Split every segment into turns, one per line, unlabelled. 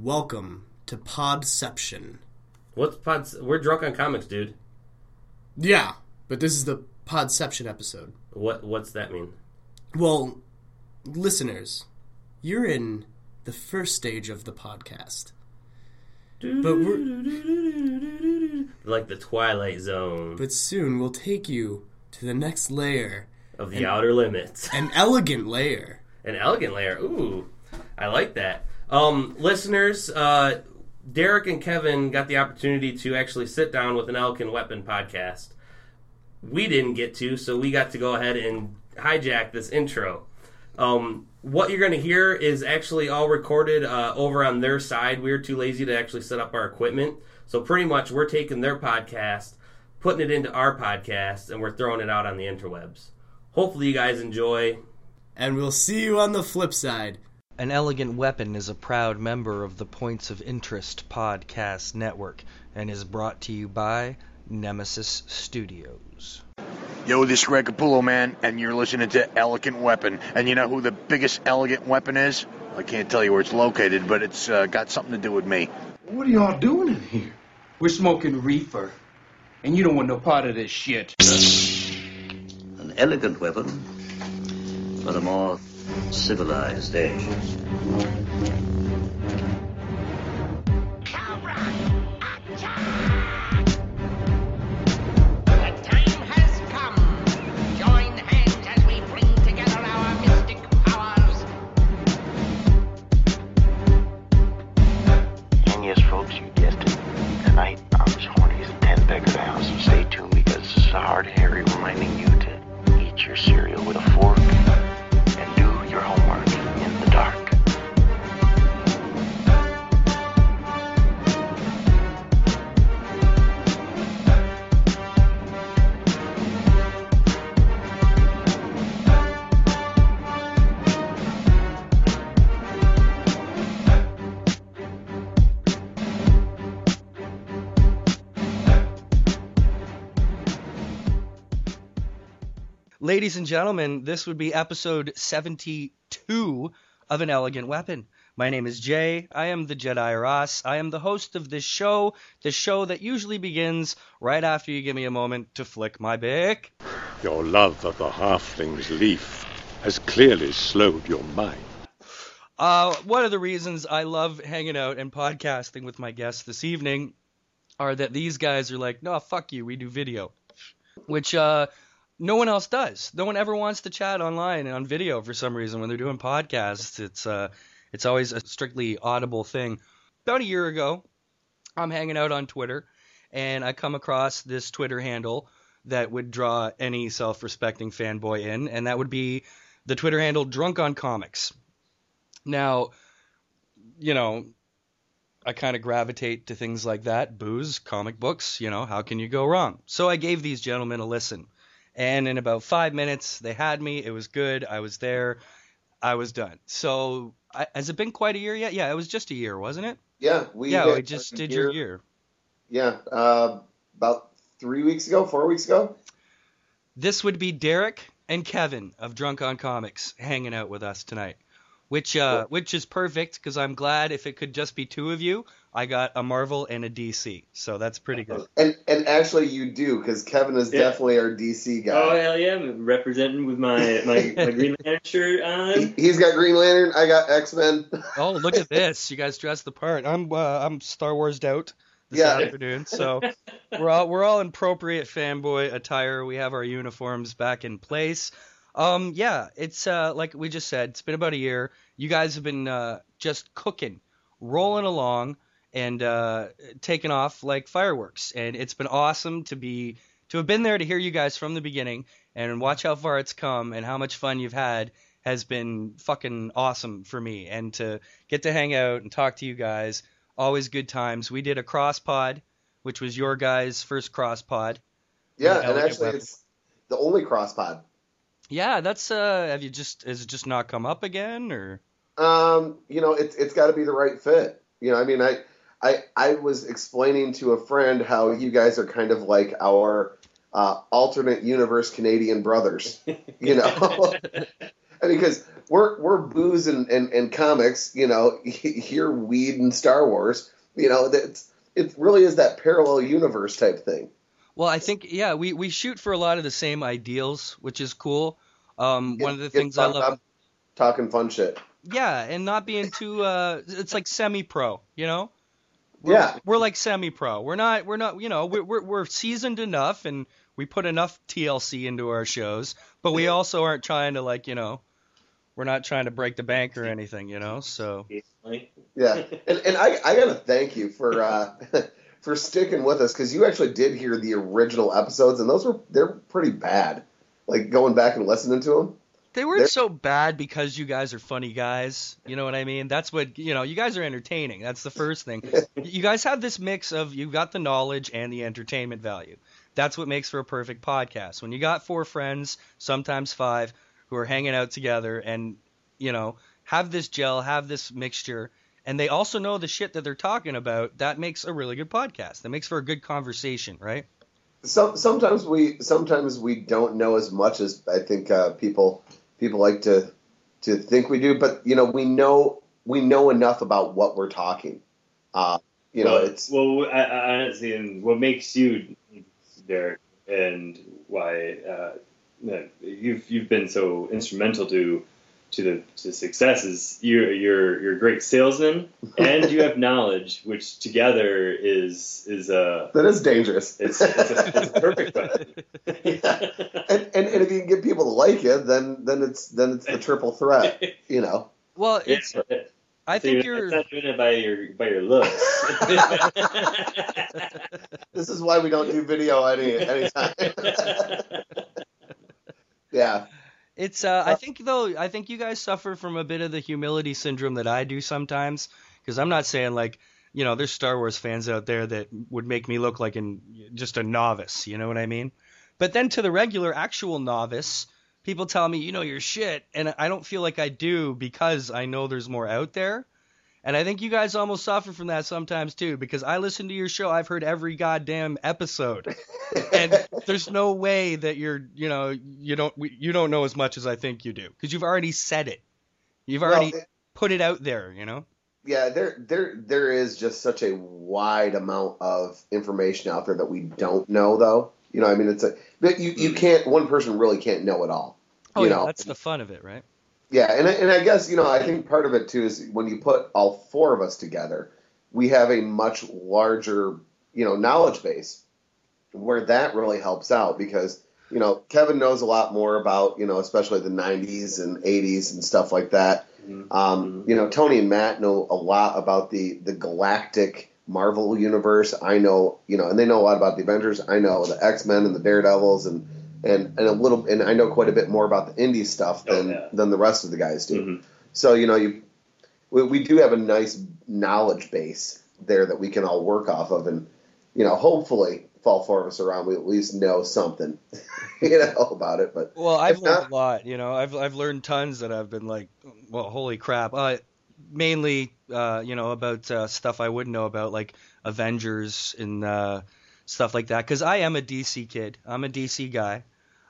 Welcome to Podception.
What's Pod? We're drunk on comics, dude.
Yeah, but this is the Podception episode.
What's that mean?
Well, listeners, you're in the first stage of the podcast. But we're
like the Twilight Zone.
But soon we'll take you to the next layer
of the outer limits.
An elegant layer.
An elegant layer. Ooh, I like that. Listeners, Derek and Kevin got the opportunity to actually sit down with an Elegant Weapon podcast. We didn't get to, so we got to go ahead and hijack this intro. What you're going to hear is actually all recorded over on their side. We were too lazy to actually set up our equipment. So pretty much we're taking their podcast, putting it into our podcast, and we're throwing it out on the interwebs. Hopefully you guys enjoy.
And we'll see you on the flip side.
An Elegant Weapon is a proud member of the Points of Interest Podcast Network and is brought to you by Nemesis Studios.
Yo, this is Greg Capullo, man, and you're listening to Elegant Weapon. And you know who the biggest elegant weapon is? I can't tell you where it's located, but it's got something to do with me.
What are y'all doing in here? We're smoking reefer, and you don't want no part of this shit.
An elegant weapon for the more civilized age.
Ladies and gentlemen, this would be episode 72 of An Elegant Weapon. My name is Jay. I am the Jedi Ross. I am the host of this show, the show that usually begins right after you give me a moment to flick my bick.
Your love of the halfling's leaf has clearly slowed your mind.
One of the reasons I love hanging out and podcasting with my guests this evening are that these guys are like, no, fuck you, we do video. Which, no one else does. No one ever wants to chat online and on video for some reason when they're doing podcasts. It's always a strictly audible thing. About a year ago, I'm hanging out on Twitter, and I come across this Twitter handle that would draw any self-respecting fanboy in, and that would be the Twitter handle Drunk on Comics. Now, you know, I kind of gravitate to things like that. Booze, comic books, you know, how can you go wrong? So I gave these gentlemen a listen. And in about 5 minutes, they had me. It was good. I was there. I was done. So has it been quite a year yet? Yeah, it was just a year, wasn't it?
Yeah.
We just did your year.
Yeah. About 4 weeks ago.
This would be Derek and Kevin of Drunk on Comics hanging out with us tonight, which is perfect because I'm glad if it could just be two of you, I got a Marvel and a DC, so that's pretty good.
And actually you do, because Kevin is definitely our DC guy.
Oh, hell yeah, I'm representing with my Green Lantern shirt on.
He's got Green Lantern, I got X-Men.
Oh, look at this. You guys dressed the part. I'm Star Wars'd out this afternoon, so we're all in appropriate fanboy attire. We have our uniforms back in place. It's like we just said, it's been about a year. You guys have been just cooking, rolling along, and taking off like fireworks. And it's been awesome to have been there to hear you guys from the beginning and watch how far it's come and how much fun you've had has been fucking awesome for me. And to get to hang out and talk to you guys, always good times. We did a cross pod, which was your guys' first cross pod.
Yeah, and actually it's the only cross pod.
Yeah, that's has it just not come up again, or?
It's got to be the right fit. I mean, I was explaining to a friend how you guys are kind of like our alternate universe Canadian brothers, because we're booze and comics, you know, you're weed and Star Wars, you know, it really is that parallel universe type thing.
Well, I think, yeah, we shoot for a lot of the same ideals, which is cool. One of the things I love,
talking fun shit.
yeah, and not being too, it's like semi-pro, you know?
Yeah.
We're like semi-pro. We're not, you know, we're seasoned enough and we put enough TLC into our shows, but we also aren't trying to, like, you know, we're not trying to break the bank or anything, you know, so.
Yeah. And I got to thank you for for sticking with us, because you actually did hear the original episodes, and they're pretty bad. Like, going back and listening to them.
They weren't so bad because you guys are funny guys. You know what I mean? That's what, you know, you guys are entertaining. That's the first thing. You guys have this mix of, you've got the knowledge and the entertainment value. That's what makes for a perfect podcast. When you got 4 friends, sometimes 5, who are hanging out together and, you know, have this gel, have this mixture, and they also know the shit that they're talking about, that makes a really good podcast. That makes for a good conversation, right?
Sometimes we don't know as much as I think people like to think we do, but you know, we know enough about what we're talking. You know,
I honestly, and what makes you, Derek, and why you've been so instrumental to the success is you're a great salesman and you have knowledge, which together is
that is dangerous.
It's a perfect weapon.
And if you can get people to like it, then it's the triple threat, you know.
Well, it's I think you're
not doing it by your looks.
This is why we don't do video anytime. Yeah.
It's I think you guys suffer from a bit of the humility syndrome that I do sometimes, because I'm not saying, like, you know, there's Star Wars fans out there that would make me look like just a novice, you know what I mean? But then to the regular actual novice, people tell me, you know, your shit, and I don't feel like I do because I know there's more out there. And I think you guys almost suffer from that sometimes too, because I listen to your show. I've heard every goddamn episode, and there's no way that you don't know as much as I think you do, because you've already said it. You've already put it out there, you know?
Yeah, there is just such a wide amount of information out there that we don't know, though. You know, I mean, you can't, one person really can't know it all.
Oh,
you
yeah,
know?
That's the fun of it, right?
Yeah, and I guess, you know, I think part of it, too, is when you put all 4 of us together, we have a much larger, you know, knowledge base, where that really helps out, because, you know, Kevin knows a lot more about, you know, especially the 90s and 80s and stuff like that. You know, Tony and Matt know a lot about the galactic Marvel universe. I know, you know, and they know a lot about the Avengers. I know the X-Men and the Daredevils and a little, and I know quite a bit more about the indie stuff than the rest of the guys do.
Mm-hmm.
So, you know, we do have a nice knowledge base there that we can all work off of, and, you know, hopefully, if all 4 of us are around, we at least know something, you know, about it. But
well, I've learned a lot. You know, I've learned tons that I've been like, well, holy crap. Mainly, you know, about stuff I wouldn't know about, like Avengers and stuff like that, because I am a DC kid. I'm a DC guy.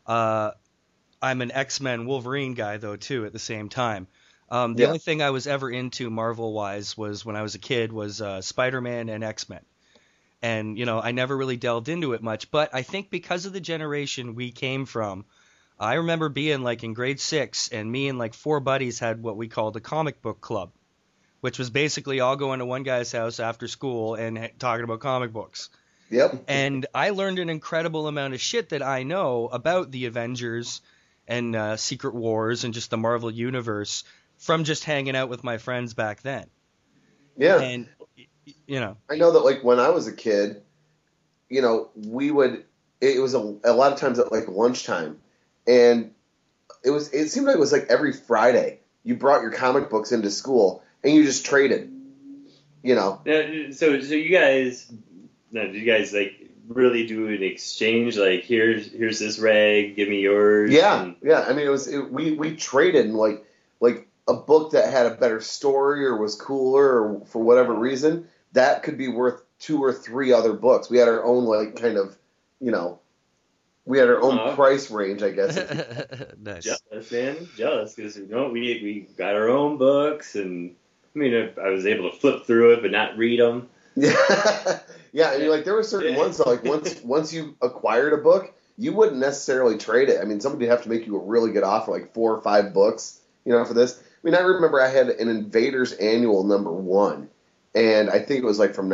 I'm an X-Men Wolverine guy, though, too, at the same time. The only thing I was ever into Marvel-wise was, when I was a kid, was Spider-Man and X-Men. And, you know, I never really delved into it much. But I think because of the generation we came from, I remember being, like, in grade 6, and me and, like, 4 buddies had what we called a comic book club, which was basically all going to one guy's house after school and talking about comic books.
Yep.
And I learned an incredible amount of shit that I know about the Avengers and Secret Wars and just the Marvel Universe from just hanging out with my friends back then.
Yeah.
And, you know.
I know that, like, when I was a kid, you know, it was a lot of times at, like, lunchtime. And it seemed like it was, like, every Friday you brought your comic books into school and you just traded, you know.
So you guys... Now, did you guys, like, really do an exchange? Like, here's this rag, give me yours?
Yeah, yeah. I mean, we traded, and like a book that had a better story or was cooler or for whatever reason, that could be worth 2 or 3 other books. We had our own, like, kind of, you know, We had our own price range, I guess.
Nice.
Jealous, man. Jealous because we got our own books, and I mean, I was able to flip through it but not read them.
Yeah, yeah. I mean, like there were certain ones that, like once you acquired a book, you wouldn't necessarily trade it. I mean, somebody would have to make you a really good offer, like 4 or 5 books, for this. I mean, I remember I had an Invaders Annual #1, and I think it was like from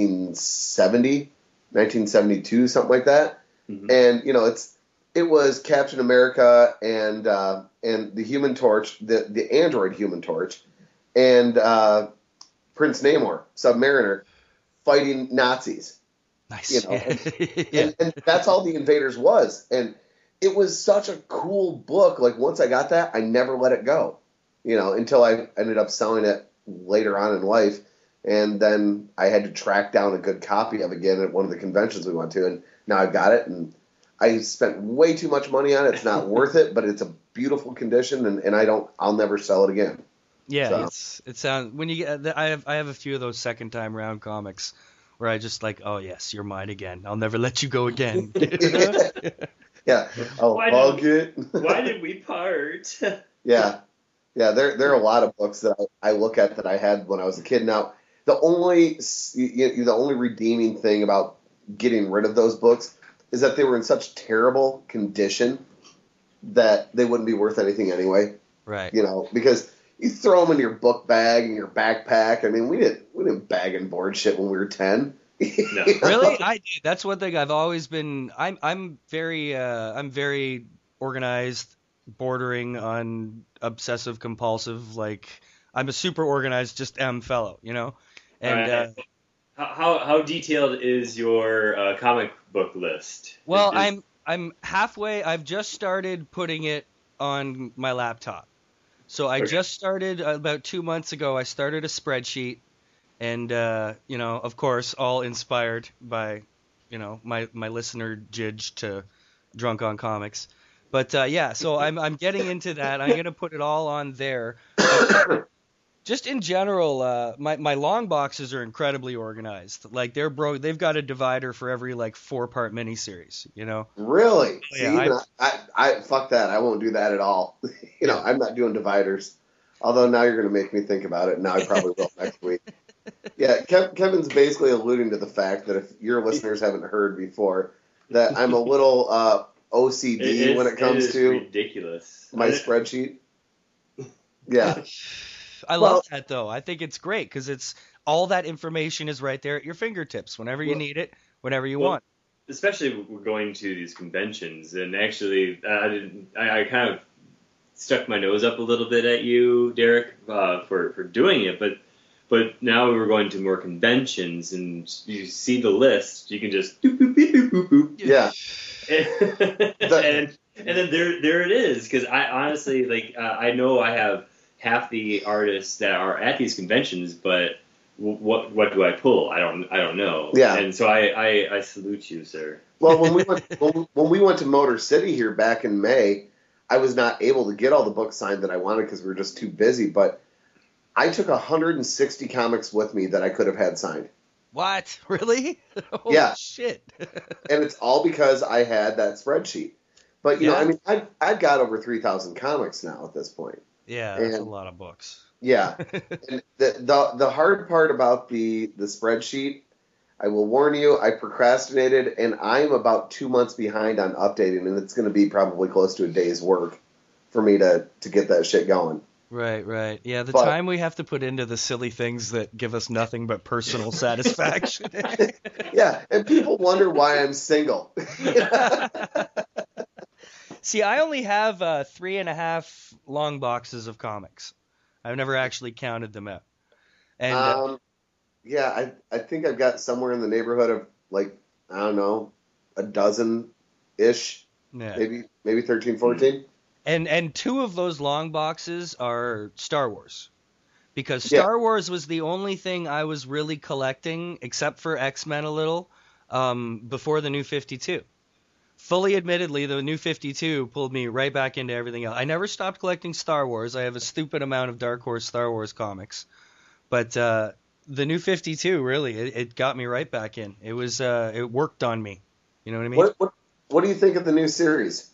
1970, 1972, something like that. Mm-hmm. And it was Captain America and the Human Torch, the android Human Torch, and Prince Namor, Submariner, fighting Nazis.
Nice.
And that's all the Invaders was. And it was such a cool book. Like, once I got that, I never let it go, until I ended up selling it later on in life. And then I had to track down a good copy of it again at one of the conventions we went to. And now I've got it. And I spent way too much money on it. It's not worth it, but it's a beautiful condition. And I'll never sell it again.
Yeah, it sounds when you get. I have a few of those second time round comics where I just like, oh yes, you're mine again. I'll never let you go again.
Yeah, I'll hug it.
Why did we part?
Yeah. There are a lot of books that I look at that I had when I was a kid. Now, the only redeeming thing about getting rid of those books is that they were in such terrible condition that they wouldn't be worth anything anyway.
Right.
Because you throw them in your book bag and your backpack. I mean, we didn't bag and board shit when we were 10.
No. Really? I did. That's one thing I've always been. I'm very organized, bordering on obsessive compulsive. Like, I'm a super organized, just fellow, And
how detailed is your comic book list?
Well, I'm halfway. I've just started putting it on my laptop. So I just started about 2 months ago. I started a spreadsheet, and of course, all inspired by, my listener Jidge to Drunk on Comics. But so I'm getting into that. I'm gonna put it all on there. Just in general, my long boxes are incredibly organized. Like they've got a divider for every 4-part miniseries.
Really?
Yeah.
I fuck that. I won't do that at all. I'm not doing dividers. Although now you're going to make me think about it. Now I probably will next week. Yeah, Kevin's basically alluding to the fact that if your listeners haven't heard before, that I'm a little OCD when it comes to
ridiculous.
My spreadsheet. Yeah.
I love that, though. I think it's great because it's all that information is right there at your fingertips whenever you need it, whenever you want.
Especially we're going to these conventions, and actually, I kind of stuck my nose up a little bit at you, Derek, for doing it. But now we're going to more conventions, and you see the list. You can just boop, boop, boop, boop, boop.
Yeah.
And then there it is. Because I honestly I know I have half the artists that are at these conventions, but what do I pull? I don't know.
Yeah.
And so I salute you, sir.
Well, when we went to Motor City here back in May, I was not able to get all the books signed that I wanted because we were just too busy. But I took 160 comics with me that I could have had signed.
What? Really? Holy
yeah.
Shit.
And it's all because I had that spreadsheet. But I've got over 3,000 comics now at this point.
Yeah, that's a lot of books.
Yeah. And the hard part about the spreadsheet, I will warn you, I procrastinated, and I'm about 2 months behind on updating, and it's going to be probably close to a day's work for me to get that shit going.
Right. Yeah, time we have to put into the silly things that give us nothing but personal satisfaction.
Yeah, and people wonder why I'm single.
See, I only have 3.5 long boxes of comics. I've never actually counted them out. And
I think I've got somewhere in the neighborhood of I don't know, a dozen-ish, maybe 13, 14.
And 2 of those long boxes are Star Wars. Because Star Wars was the only thing I was really collecting, except for X-Men a little, before the New 52. Fully admittedly, the New 52 pulled me right back into everything else. I never stopped collecting Star Wars. I have a stupid amount of Dark Horse Star Wars comics. But the New 52, really, it got me right back in. It was it worked on me. You know what I mean?
What do you think of the new series?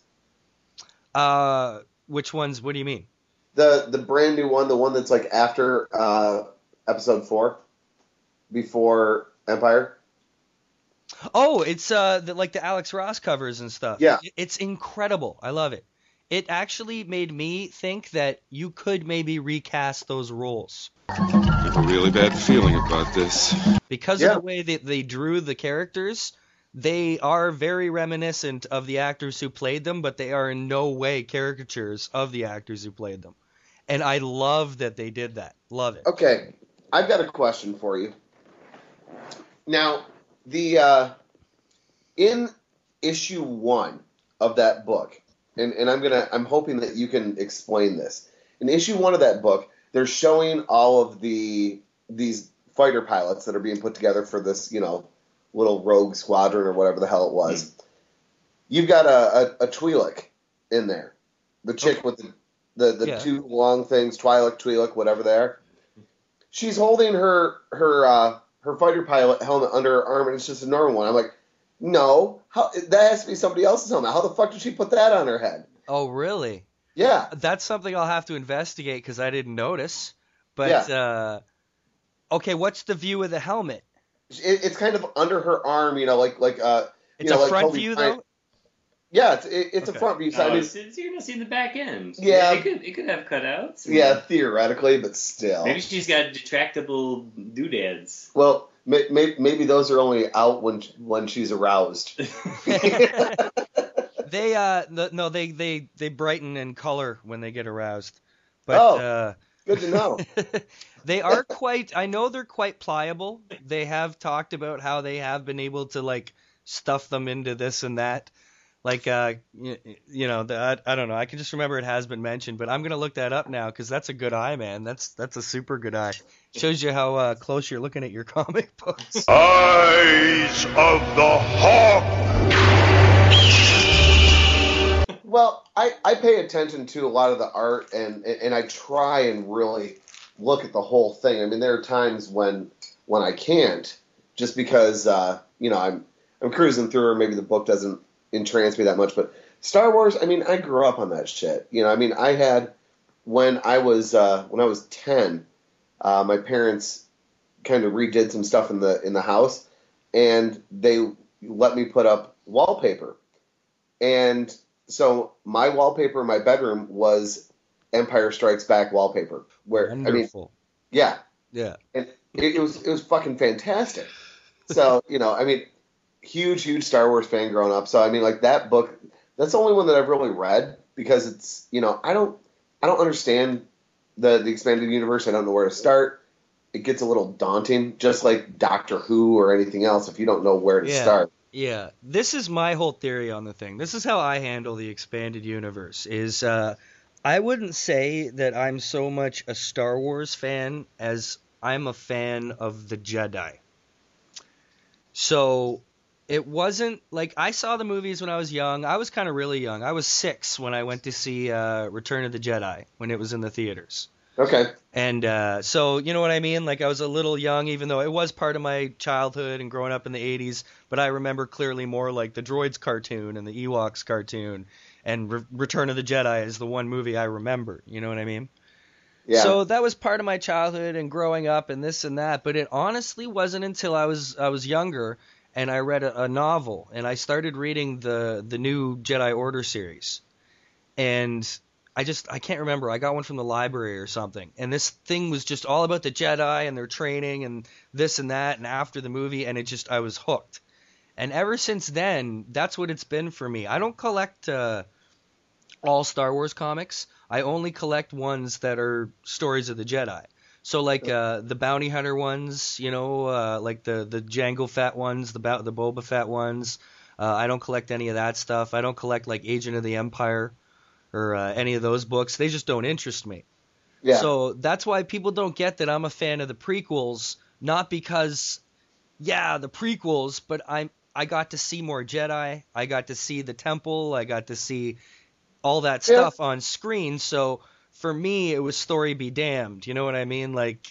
Which ones? What do you mean?
The brand new one, the one that's like after episode 4, before Empire.
Oh, it's like the Alex Ross covers and stuff.
Yeah.
It's incredible. I love it. It actually made me think that you could maybe recast those roles.
I have a really bad feeling about this.
Because of the way that they drew the characters, they are very reminiscent of the actors who played them, but they are in no way caricatures of the actors who played them. And I love that they did that. Love it.
Okay, I've got a question for you. Now, the in issue 1 of that book, and I'm hoping that you can explain this. In issue 1 of that book, they're showing all of these fighter pilots that are being put together for this, little rogue squadron or whatever the hell it was. You've got a Twi'lek in there, the chick with the two long things, Twi'lek, whatever they are. She's holding her fighter pilot helmet under her arm, and it's just a normal one. I'm like, no, that has to be somebody else's helmet. How the fuck did she put that on her head?
Oh, really?
Yeah.
That's something I'll have to investigate because I didn't notice. But, okay, what's the view of the helmet?
It's kind of under her arm, like
it's a front view, though?
Yeah, it's a front view. So
you're going to see the back end.
Yeah.
It could have cutouts.
Yeah, theoretically, but still.
Maybe she's got detractable doodads.
Well, maybe those are only out when she's aroused.
They brighten in color when they get aroused. But,
good to know.
They are I know they're quite pliable. They have talked about how they have been able to stuff them into this and that. I don't know. I can just remember it has been mentioned, but I'm going to look that up now because that's a good eye, man. That's a super good eye. Shows you how close you're looking at your comic books.
Eyes of the Hawk!
Well, I pay attention to a lot of the art, and I try and really look at the whole thing. I mean, there are times when I can't, just because I'm cruising through, or maybe the book doesn't entrance me that much. But Star Wars, I mean, I grew up on that shit. I had when I was 10, my parents kind of redid some stuff in the house, and they let me put up wallpaper, and so my wallpaper in my bedroom was Empire Strikes Back wallpaper.
Wonderful.
Yeah.
And
it was fucking fantastic. So, huge Star Wars fan growing up. So, that book, that's the only one that I've really read because it's, I don't understand the expanded universe. I don't know where to start. It gets a little daunting, just like Doctor Who or anything else if you don't know where to start.
Yeah, this is my whole theory on the thing. This is how I handle the expanded universe. I wouldn't say that I'm so much a Star Wars fan as I'm a fan of the Jedi. So it wasn't I saw the movies when I was young. I was kind of really young. I was 6 when I went to see Return of the Jedi when it was in the theaters.
Okay.
And so, you know what I mean? I was a little young, even though it was part of my childhood and growing up in the 80s, but I remember clearly more the Droids cartoon and the Ewoks cartoon, and Return of the Jedi is the one movie I remember, you know what I mean?
Yeah.
So that was part of my childhood and growing up and this and that, but it honestly wasn't until I was younger and I read a novel, and I started reading the new Jedi Order series. And I can't remember. I got one from the library or something. And this thing was just all about the Jedi and their training and this and that and after the movie, and I was hooked. And ever since then, that's what it's been for me. I don't collect all Star Wars comics. I only collect ones that are stories of the Jedi. So the Bounty Hunter ones, the Jango Fett ones, the Boba Fett ones. I don't collect any of that stuff. I don't collect Agent of the Empire or any of those books. They just don't interest me.
Yeah.
So that's why people don't get that I'm a fan of the prequels, not because, the prequels, but I got to see more Jedi. I got to see the temple. I got to see all that stuff on screen. So for me, it was story be damned. You know what I mean?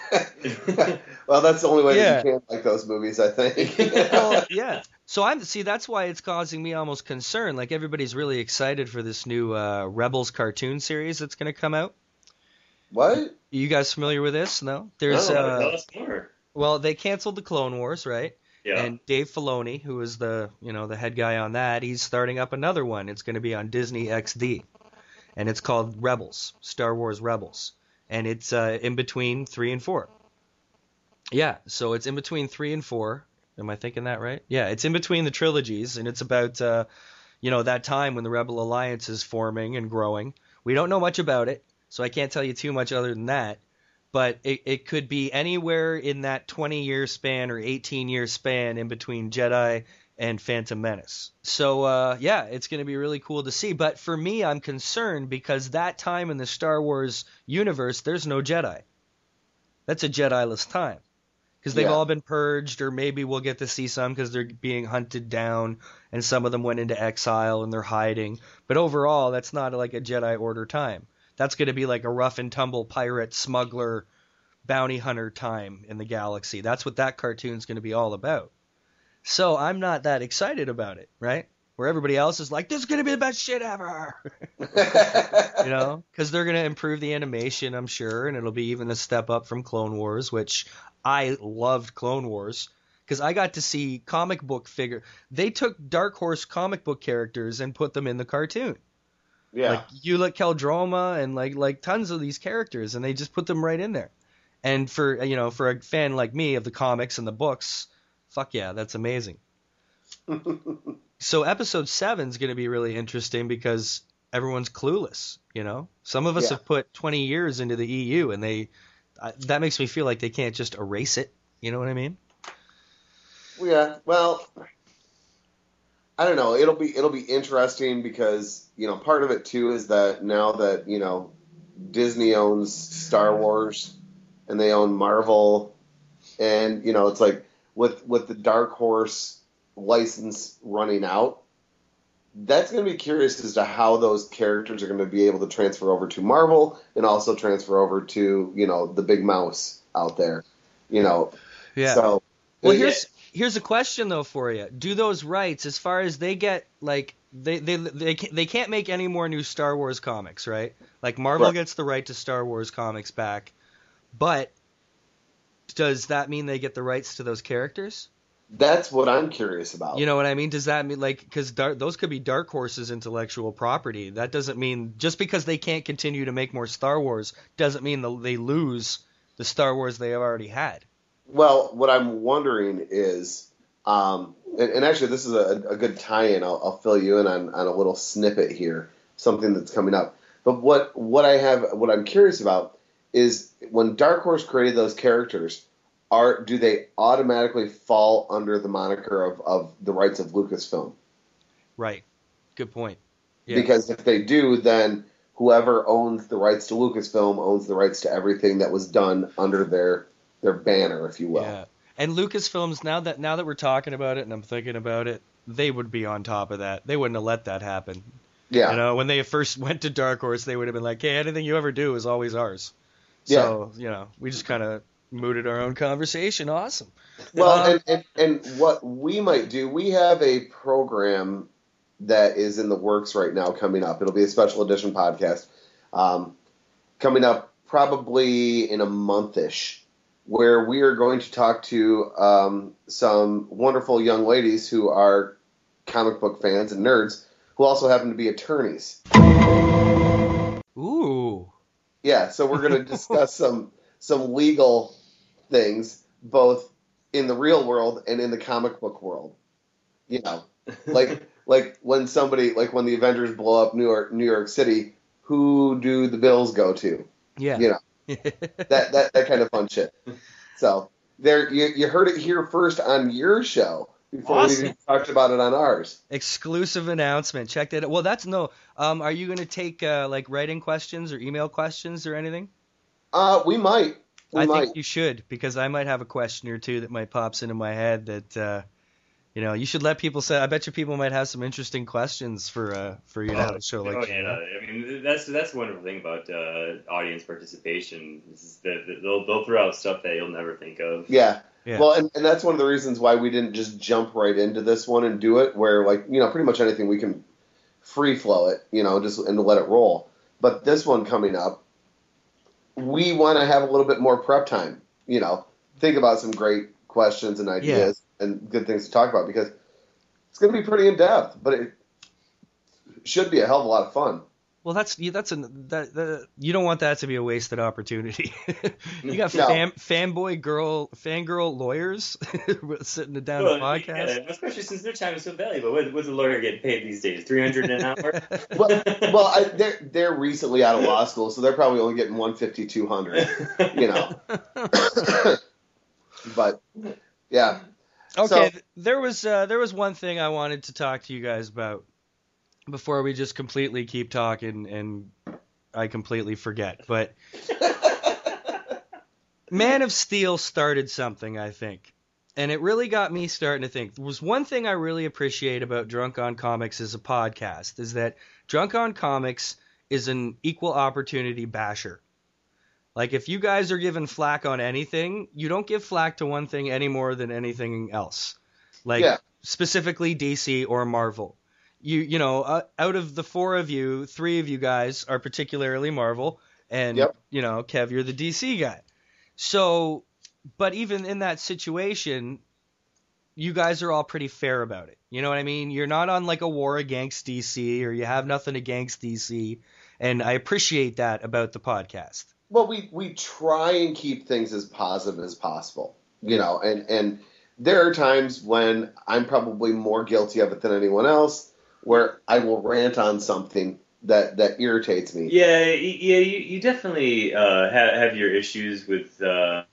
Well, that's the only way
Yeah.
that you can like those movies, I think.
Well, yeah. So that's why it's causing me almost concern. Like everybody's really excited for this new Rebels cartoon series that's going to come out.
What?
You guys familiar with this? No.
No, tell us more.
Well, they canceled the Clone Wars, right?
Yeah.
And Dave Filoni, who is the head guy on that, he's starting up another one. It's going to be on Disney XD, and it's called Rebels, Star Wars Rebels, and it's in between 3 and 4. Yeah, so it's in between 3 and 4. Am I thinking that right? Yeah, it's in between the trilogies, and it's about that time when the Rebel Alliance is forming and growing. We don't know much about it, so I can't tell you too much other than that. But it could be anywhere in that 20-year span or 18-year span in between Jedi and Phantom Menace. So, it's going to be really cool to see. But for me, I'm concerned because that time in the Star Wars universe, there's no Jedi. That's a Jedi-less time. Because they've all been purged, or maybe we'll get to see some because they're being hunted down, and some of them went into exile and they're hiding. But overall, that's not like a Jedi Order time. That's going to be like a rough and tumble pirate, smuggler, bounty hunter time in the galaxy. That's what that cartoon's going to be all about. So I'm not that excited about it, right? Where everybody else is like, this is going to be the best shit ever. Because they're going to improve the animation, I'm sure, and it'll be even a step up from Clone Wars, which I loved Clone Wars. Because I got to see comic book figure. They took Dark Horse comic book characters and put them in the cartoon.
Yeah.
Like Eula Keldroma and like tons of these characters, and they just put them right in there. And for a fan like me of the comics and the books, fuck yeah, that's amazing. So episode 7 is going to be really interesting because everyone's clueless, Some of us have put 20 years into the EU, and that makes me feel like they can't just erase it. You know what I mean?
Yeah. Well, I don't know. It'll be interesting because, part of it too is that now that, Disney owns Star Wars and they own Marvel, and, it's like with the Dark Horse license running out, that's going to be curious as to how those characters are going to be able to transfer over to Marvel and also transfer over to, the big mouse out there, Yeah. So,
well, here's a question though for you. Do those rights, as far as they get, like they can't make any more new Star Wars comics, right? Like Marvel gets the right to Star Wars comics back, but does that mean they get the rights to those characters?
That's what I'm curious about.
You know what I mean? Does that mean, because those could be Dark Horse's intellectual property? That doesn't mean, just because they can't continue to make more Star Wars doesn't mean they lose the Star Wars they have already had.
Well, what I'm wondering is, and actually this is a good tie-in. I'll fill you in on a little snippet here, something that's coming up. But what I'm curious about is when Dark Horse created those characters, do they automatically fall under the moniker of the rights of Lucasfilm?
Right. Good point. Yeah.
Because if they do, then whoever owns the rights to Lucasfilm owns the rights to everything that was done under their banner, if you will.
Yeah. And Lucasfilms, now that we're talking about it and I'm thinking about it, they would be on top of that. They wouldn't have let that happen.
Yeah.
When they first went to Dark Horse, they would have been like, hey, anything you ever do is always ours. So, we just kind of mooted our own conversation. Awesome.
Well, and what we might do, we have a program that is in the works right now coming up. It'll be a special edition podcast coming up probably in a month-ish, where we are going to talk to some wonderful young ladies who are comic book fans and nerds who also happen to be attorneys.
Ooh.
Yeah, so we're going to discuss some legal things, both in the real world and in the comic book world. Like when when the Avengers blow up New York City, who do the bills go to?
Yeah.
That kind of fun shit. So there, you heard it here first on your show before we even talked about it on ours.
Exclusive announcement. Check that out. Well, are you going to take writing questions or email questions or anything?
We might.
I think you should, because I might have a question or two that might pops into my head that You should let people say. I bet you people might have some interesting questions for you to have a show like that.
I mean, that's the wonderful thing about audience participation is that they'll throw out stuff that you'll never think of.
Yeah.
Yeah.
Well, and that's one of the reasons why we didn't just jump right into this one and do it, where, like, pretty much anything we can free flow it, just and let it roll. But this one coming up, we want to have a little bit more prep time, think about some great questions and ideas and good things to talk about, because it's going to be pretty in depth, but it should be a hell of a lot of fun.
Well, you don't want that to be a wasted opportunity. You got
No.
fangirl lawyers sitting down a podcast.
Yeah, especially since their time is so valuable. What's a lawyer getting paid these days? $300 an hour?
Well, they're recently out of law school, so they're probably only getting $150, $200, But yeah.
Okay,
So,
there was one thing I wanted to talk to you guys about before we just completely keep talking and I completely forget. But Man of Steel started something, I think. And it really got me starting to think. There was one thing I really appreciate about Drunk on Comics as a podcast, is that Drunk on Comics is an equal opportunity basher. Like, if you guys are giving flack on anything, you don't give flack to one thing any more than anything else. Like, specifically DC or Marvel. Out of the four of you, three of you guys are particularly Marvel, and, Kev, you're the DC guy. So, but even in that situation, you guys are all pretty fair about it. You know what I mean? You're not on, like, a war against DC, or you have nothing against DC, and I appreciate that about the podcast.
well, we try and keep things as positive as possible, and there are times when I'm probably more guilty of it than anyone else, where I will rant on something that irritates me.
Yeah, you definitely have your issues with the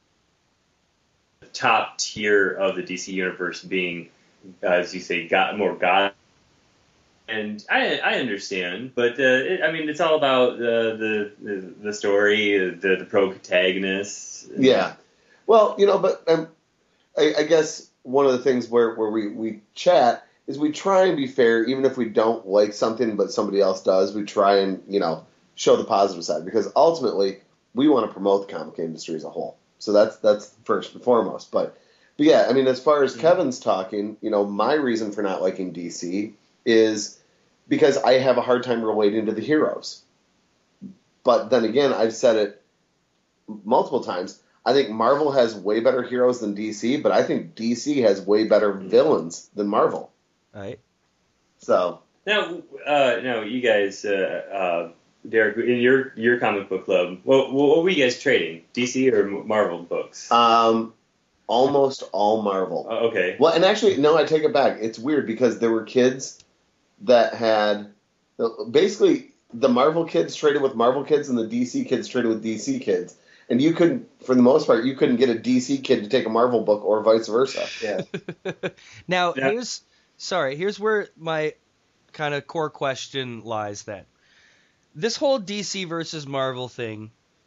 top tier of the DC universe being, as you say, more God. And I understand, but it's all about the story, the protagonist.
Yeah. Well, but I guess one of the things where we chat is we try and be fair, even if we don't like something but somebody else does. We try and show the positive side, because ultimately we want to promote the comic industry as a whole. So that's first and foremost. But yeah, as far as Kevin's talking, my reason for not liking DC is because I have a hard time relating to the heroes. But then again, I've said it multiple times. I think Marvel has way better heroes than DC, but I think DC has way better villains than Marvel.
Right.
So
now you guys, Derek, in your comic book club, what were you guys trading? DC or Marvel books?
Almost all Marvel.
Okay.
Well, and actually, no, I take it back. It's weird because there were kids that had basically the Marvel kids traded with Marvel kids and the DC kids traded with DC kids. And you couldn't, for the most part, you couldn't get a DC kid to take a Marvel book or vice versa.
Yeah.
Now, here's where my kind of core question lies then. This whole DC versus Marvel thing,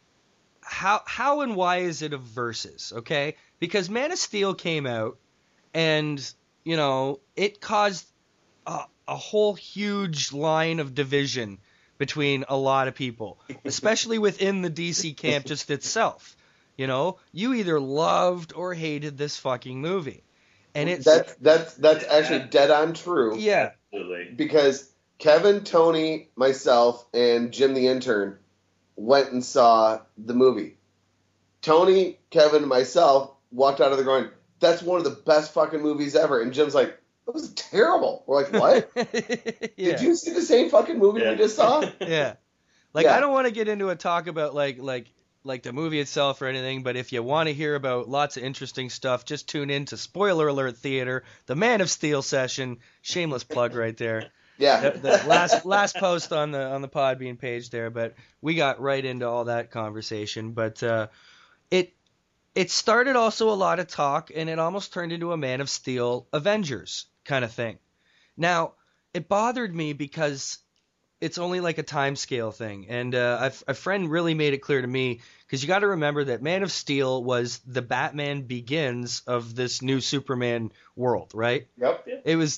how and why is it a versus, okay? Because Man of Steel came out and, it caused a whole huge line of division between a lot of people, especially within the DC camp just itself. You either loved or hated this fucking movie. And
that's actually dead on true.
Yeah.
Absolutely.
Because Kevin, Tony, myself, and Jim the intern went and saw the movie. Tony, Kevin, and myself walked out of there going, that's one of the best fucking movies ever. And Jim's like, that was terrible. We're like, what?
Yeah.
Did you see the same fucking movie we just saw?
Yeah. I don't want to get into a talk about like the movie itself or anything, but if you want to hear about lots of interesting stuff, just tune in to Spoiler Alert Theater, the Man of Steel session. Shameless plug right there.
Yeah.
The last post on the Podbean page there, but we got right into all that conversation. But it started also a lot of talk, and it almost turned into a Man of Steel Avengers kind of thing. Now, it bothered me because it's only like a time scale thing. And a friend really made it clear to me, because you got to remember that Man of Steel was the Batman Begins of this new Superman world, right?
Yep.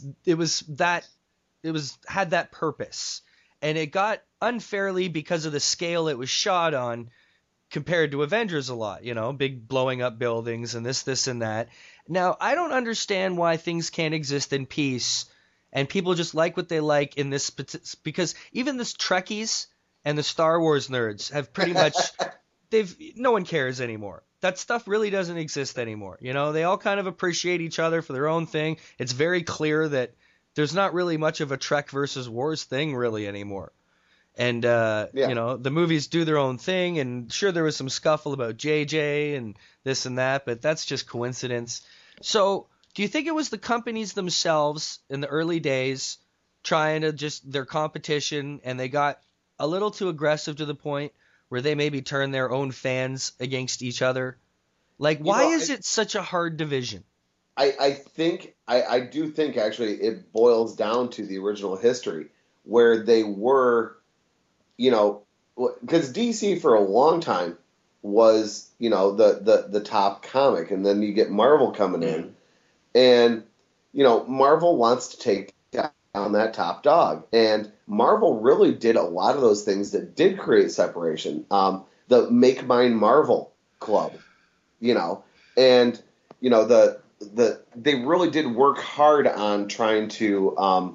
Had that purpose, and it got unfairly, because of the scale it was shot on, compared to Avengers a lot, big blowing up buildings and this and that. Now, I don't understand why things can't exist in peace and people just like what they like in this, because even the Trekkies and the Star Wars nerds have pretty much, no one cares anymore. That stuff really doesn't exist anymore. They all kind of appreciate each other for their own thing. It's very clear that there's not really much of a Trek versus Wars thing really anymore. And, the movies do their own thing, and sure, there was some scuffle about JJ and this and that, but that's just coincidence. So do you think it was the companies themselves in the early days trying to their competition, and they got a little too aggressive to the point where they maybe turned their own fans against each other? Like, why is it such a hard division?
I do think actually it boils down to the original history, where they were, because DC for a long time was, the top comic, and then you get Marvel coming in, and, Marvel wants to take down that top dog, and Marvel really did a lot of those things that did create separation. The Make Mine Marvel Club, and, they really did work hard on trying to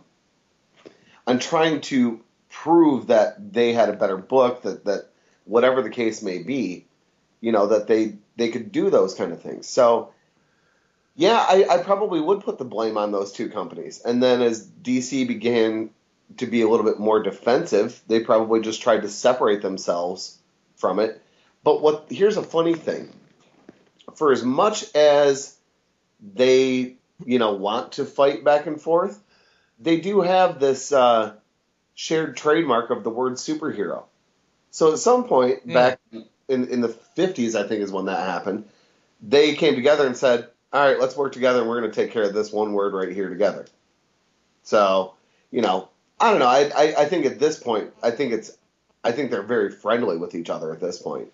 prove that they had a better book, that whatever the case may be, that they could do those kind of things. So, yeah, I probably would put the blame on those two companies. And then as DC began to be a little bit more defensive, they probably just tried to separate themselves from it. But here's a funny thing. For as much as they, want to fight back and forth, they do have this shared trademark of the word superhero. So at some point back in the 50s, I think is when that happened, they came together and said, all right, let's work together and we're going to take care of this one word right here together. So, I don't know. I think at this point, I think they're very friendly with each other at this point.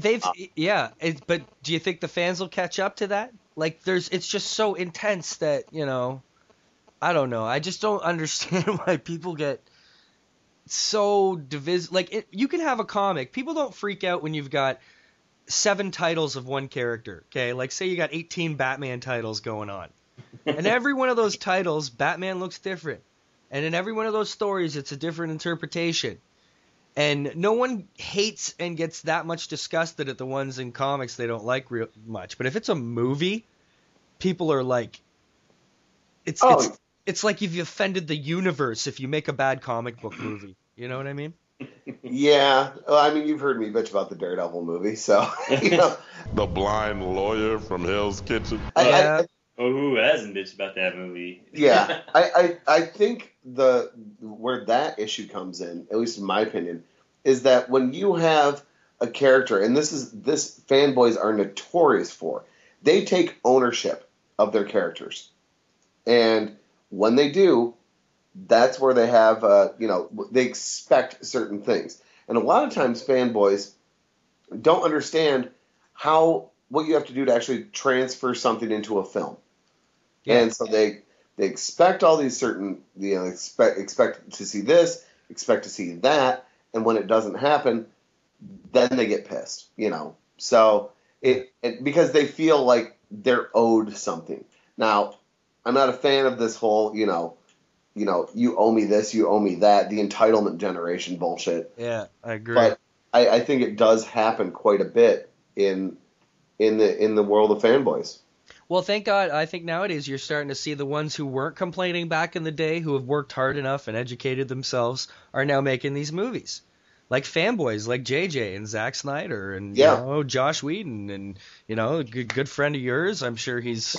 But do you think the fans will catch up to that? Like, it's just so intense that, I don't know. I just don't understand why people get so divisive. Like, you can have a comic. People don't freak out when you've got 7 titles of one character, okay? Like, say you got 18 Batman titles going on. And every one of those titles, Batman looks different. And in every one of those stories, it's a different interpretation. And no one hates and gets that much disgusted at the ones in comics they don't like real much. But if it's a movie, people are like, it's like you've offended the universe if you make a bad comic book movie. You know what I mean?
Yeah. Well, I mean, you've heard me bitch about the Daredevil movie, so,
The blind lawyer from Hell's Kitchen.
Who hasn't bitched about that movie?
Yeah. I think where that issue comes in, at least in my opinion, is that when you have a character, and this fanboys are notorious for, they take ownership of their characters. And when they do, that's where they have, they expect certain things. And a lot of times fanboys don't understand what you have to do to actually transfer something into a film. Yeah. And so they expect all these certain, expect to see this, expect to see that, and when it doesn't happen, then they get pissed, So because they feel like they're owed something. Now, I'm not a fan of this whole, you owe me this, you owe me that, the entitlement generation bullshit.
Yeah, I agree.
But I think it does happen quite a bit in the world of fanboys.
Well, thank God. I think nowadays you're starting to see the ones who weren't complaining back in the day, who have worked hard enough and educated themselves, are now making these movies. Like fanboys, like JJ and Zack Snyder and Josh Whedon and a good friend of yours. I'm sure he's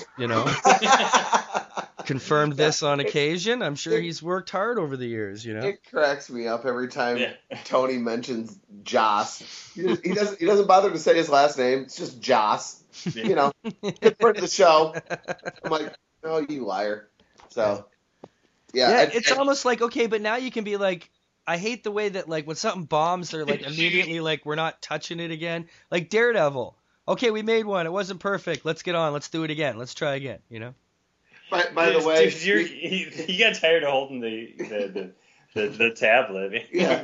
confirmed this on occasion. I'm sure he's worked hard over the years.
It cracks me up every time Tony mentions Joss. He doesn't bother to say his last name. It's just Joss. Good friend of the show. I'm like, oh, you liar. So,
it's almost like, okay, but now you can be like, I hate the way that like when something bombs, they're like immediately like we're not touching it again. Like Daredevil. Okay, we made one. It wasn't perfect. Let's get on. Let's do it again. Let's try again. You know.
By the way,
he got tired of holding the tablet.
Yeah.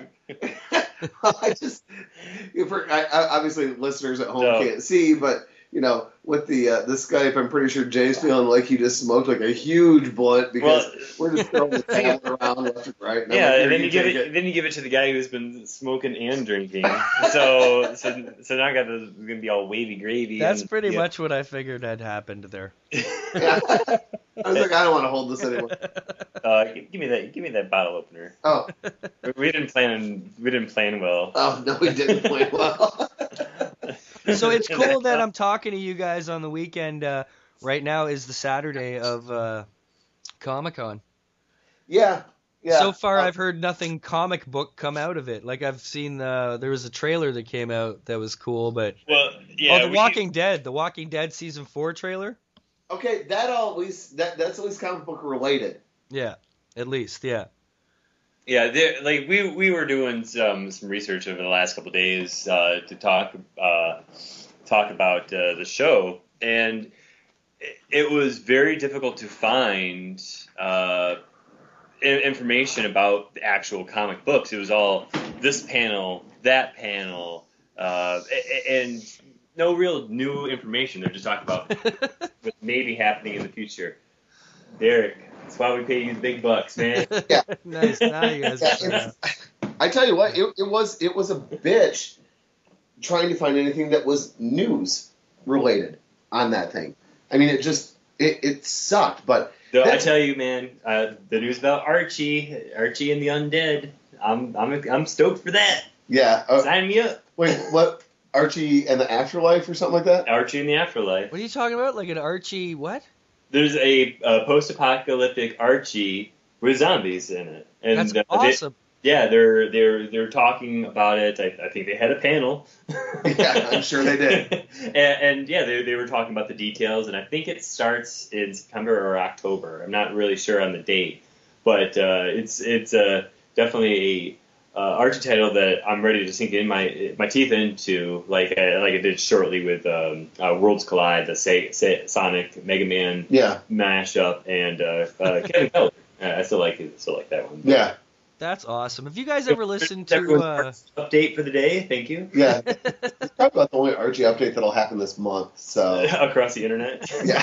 Obviously listeners at home can't see, but with the Skype, I'm pretty sure Jay's feeling like he just smoked like a huge blunt because we're just throwing the tablet around left and right. And
and then you give it to the guy who's been smoking and drinking. So now I got gonna be all wavy gravy.
That's pretty much what I figured had happened there.
Yeah. I was like, I don't want to hold this anymore.
Give me that bottle opener.
Oh,
we didn't plan well.
Oh no, we didn't plan well.
So it's cool that I'm talking to you guys on the weekend. Right now is the Saturday of Comic-Con.
Yeah.
So far, I've heard nothing comic book come out of it. Like I've seen there was a trailer that came out that was cool, but The Walking Dead season 4 trailer.
Okay, that's at least comic book related.
Yeah, at least, yeah.
Yeah, we were doing some research over the last couple of days to talk about the show, and it was very difficult to find information about the actual comic books. It was all this panel, that panel, and no real new information. They're just talking about what may be happening in the future. Derek. That's why we pay you the big bucks, man.
Yeah.
Nice. Now you guys.
I tell you what, it was a bitch trying to find anything that was news related on that thing. I mean, it sucked. But
I tell you, man, the news about Archie and the Undead. I'm stoked for that.
Yeah.
Sign me up.
Wait, what? Archie and the Afterlife or something like that?
Archie and the Afterlife.
What are you talking about? Like an Archie what?
There's a post-apocalyptic Archie with zombies in it, and
that's awesome.
They're talking about it. I think they had a panel.
Yeah, I'm sure they did.
and they were talking about the details, and I think it starts in September or October. I'm not really sure on the date, but it's definitely a Archie title that I'm ready to sink in my teeth into, like I did shortly with Worlds Collide, the Sonic Mega Man mashup, and Kevin Keller. I still like that one.
Yeah,
that's awesome. Have you guys ever listened to
update for the day? Thank you.
Yeah, it's probably about the only Archie update that'll happen this month. So
across the internet.
Yeah.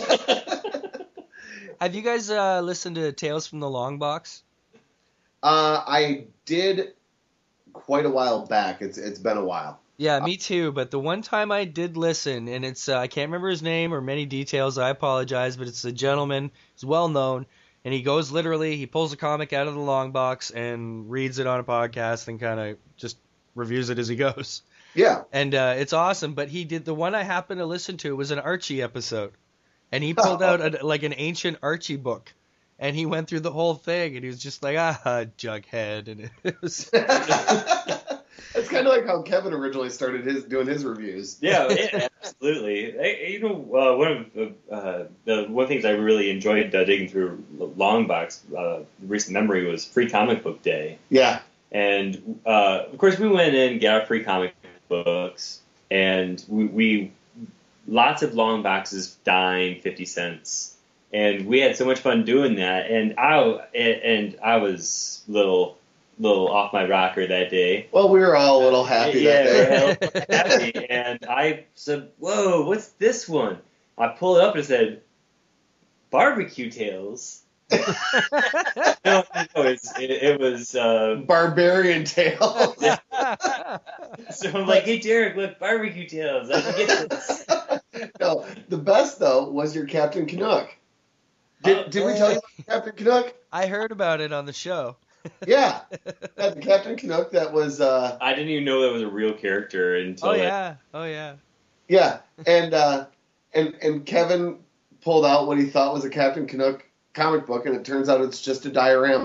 Have you guys listened to Tales from the Long Box?
I did quite a while back. It's been a while.
Yeah, me too. But the one time I did listen, and it's I can't remember his name or many details. I apologize, but it's a gentleman. He's well known, and he goes literally. He pulls a comic out of the long box and reads it on a podcast and kind of just reviews it as he goes.
Yeah,
and it's awesome. But he did the one I happened to listen to was an Archie episode, and he pulled out an ancient Archie book. And he went through the whole thing, and he was just like, Jughead, and it was.
It's kind of like how Kevin originally started doing his reviews.
Yeah, absolutely. One of the things I really enjoyed digging through Longbox, recent memory, was Free Comic Book Day.
Yeah.
And of course, we went in and got our free comic books, and we lots of long boxes, dime, 50 cents. And we had so much fun doing that, and I was a little off my rocker that day.
Well, we were all a little happy that day.
We were a little happy, and I said, "Whoa, what's this one?" I pulled it up and said, "Barbecue Tales." No, it was
Barbarian Tales.
So I'm like, "Hey, Derek, look, Barbecue Tales. I can get this."
No, the best though was your Captain Canuck. Did we tell you about Captain Canuck?
I heard about it on the show.
Yeah, the Captain Canuck that was.
I didn't even know that was a real character until.
Oh yeah.
Yeah, and Kevin pulled out what he thought was a Captain Canuck comic book, and it turns out it's just a diorama.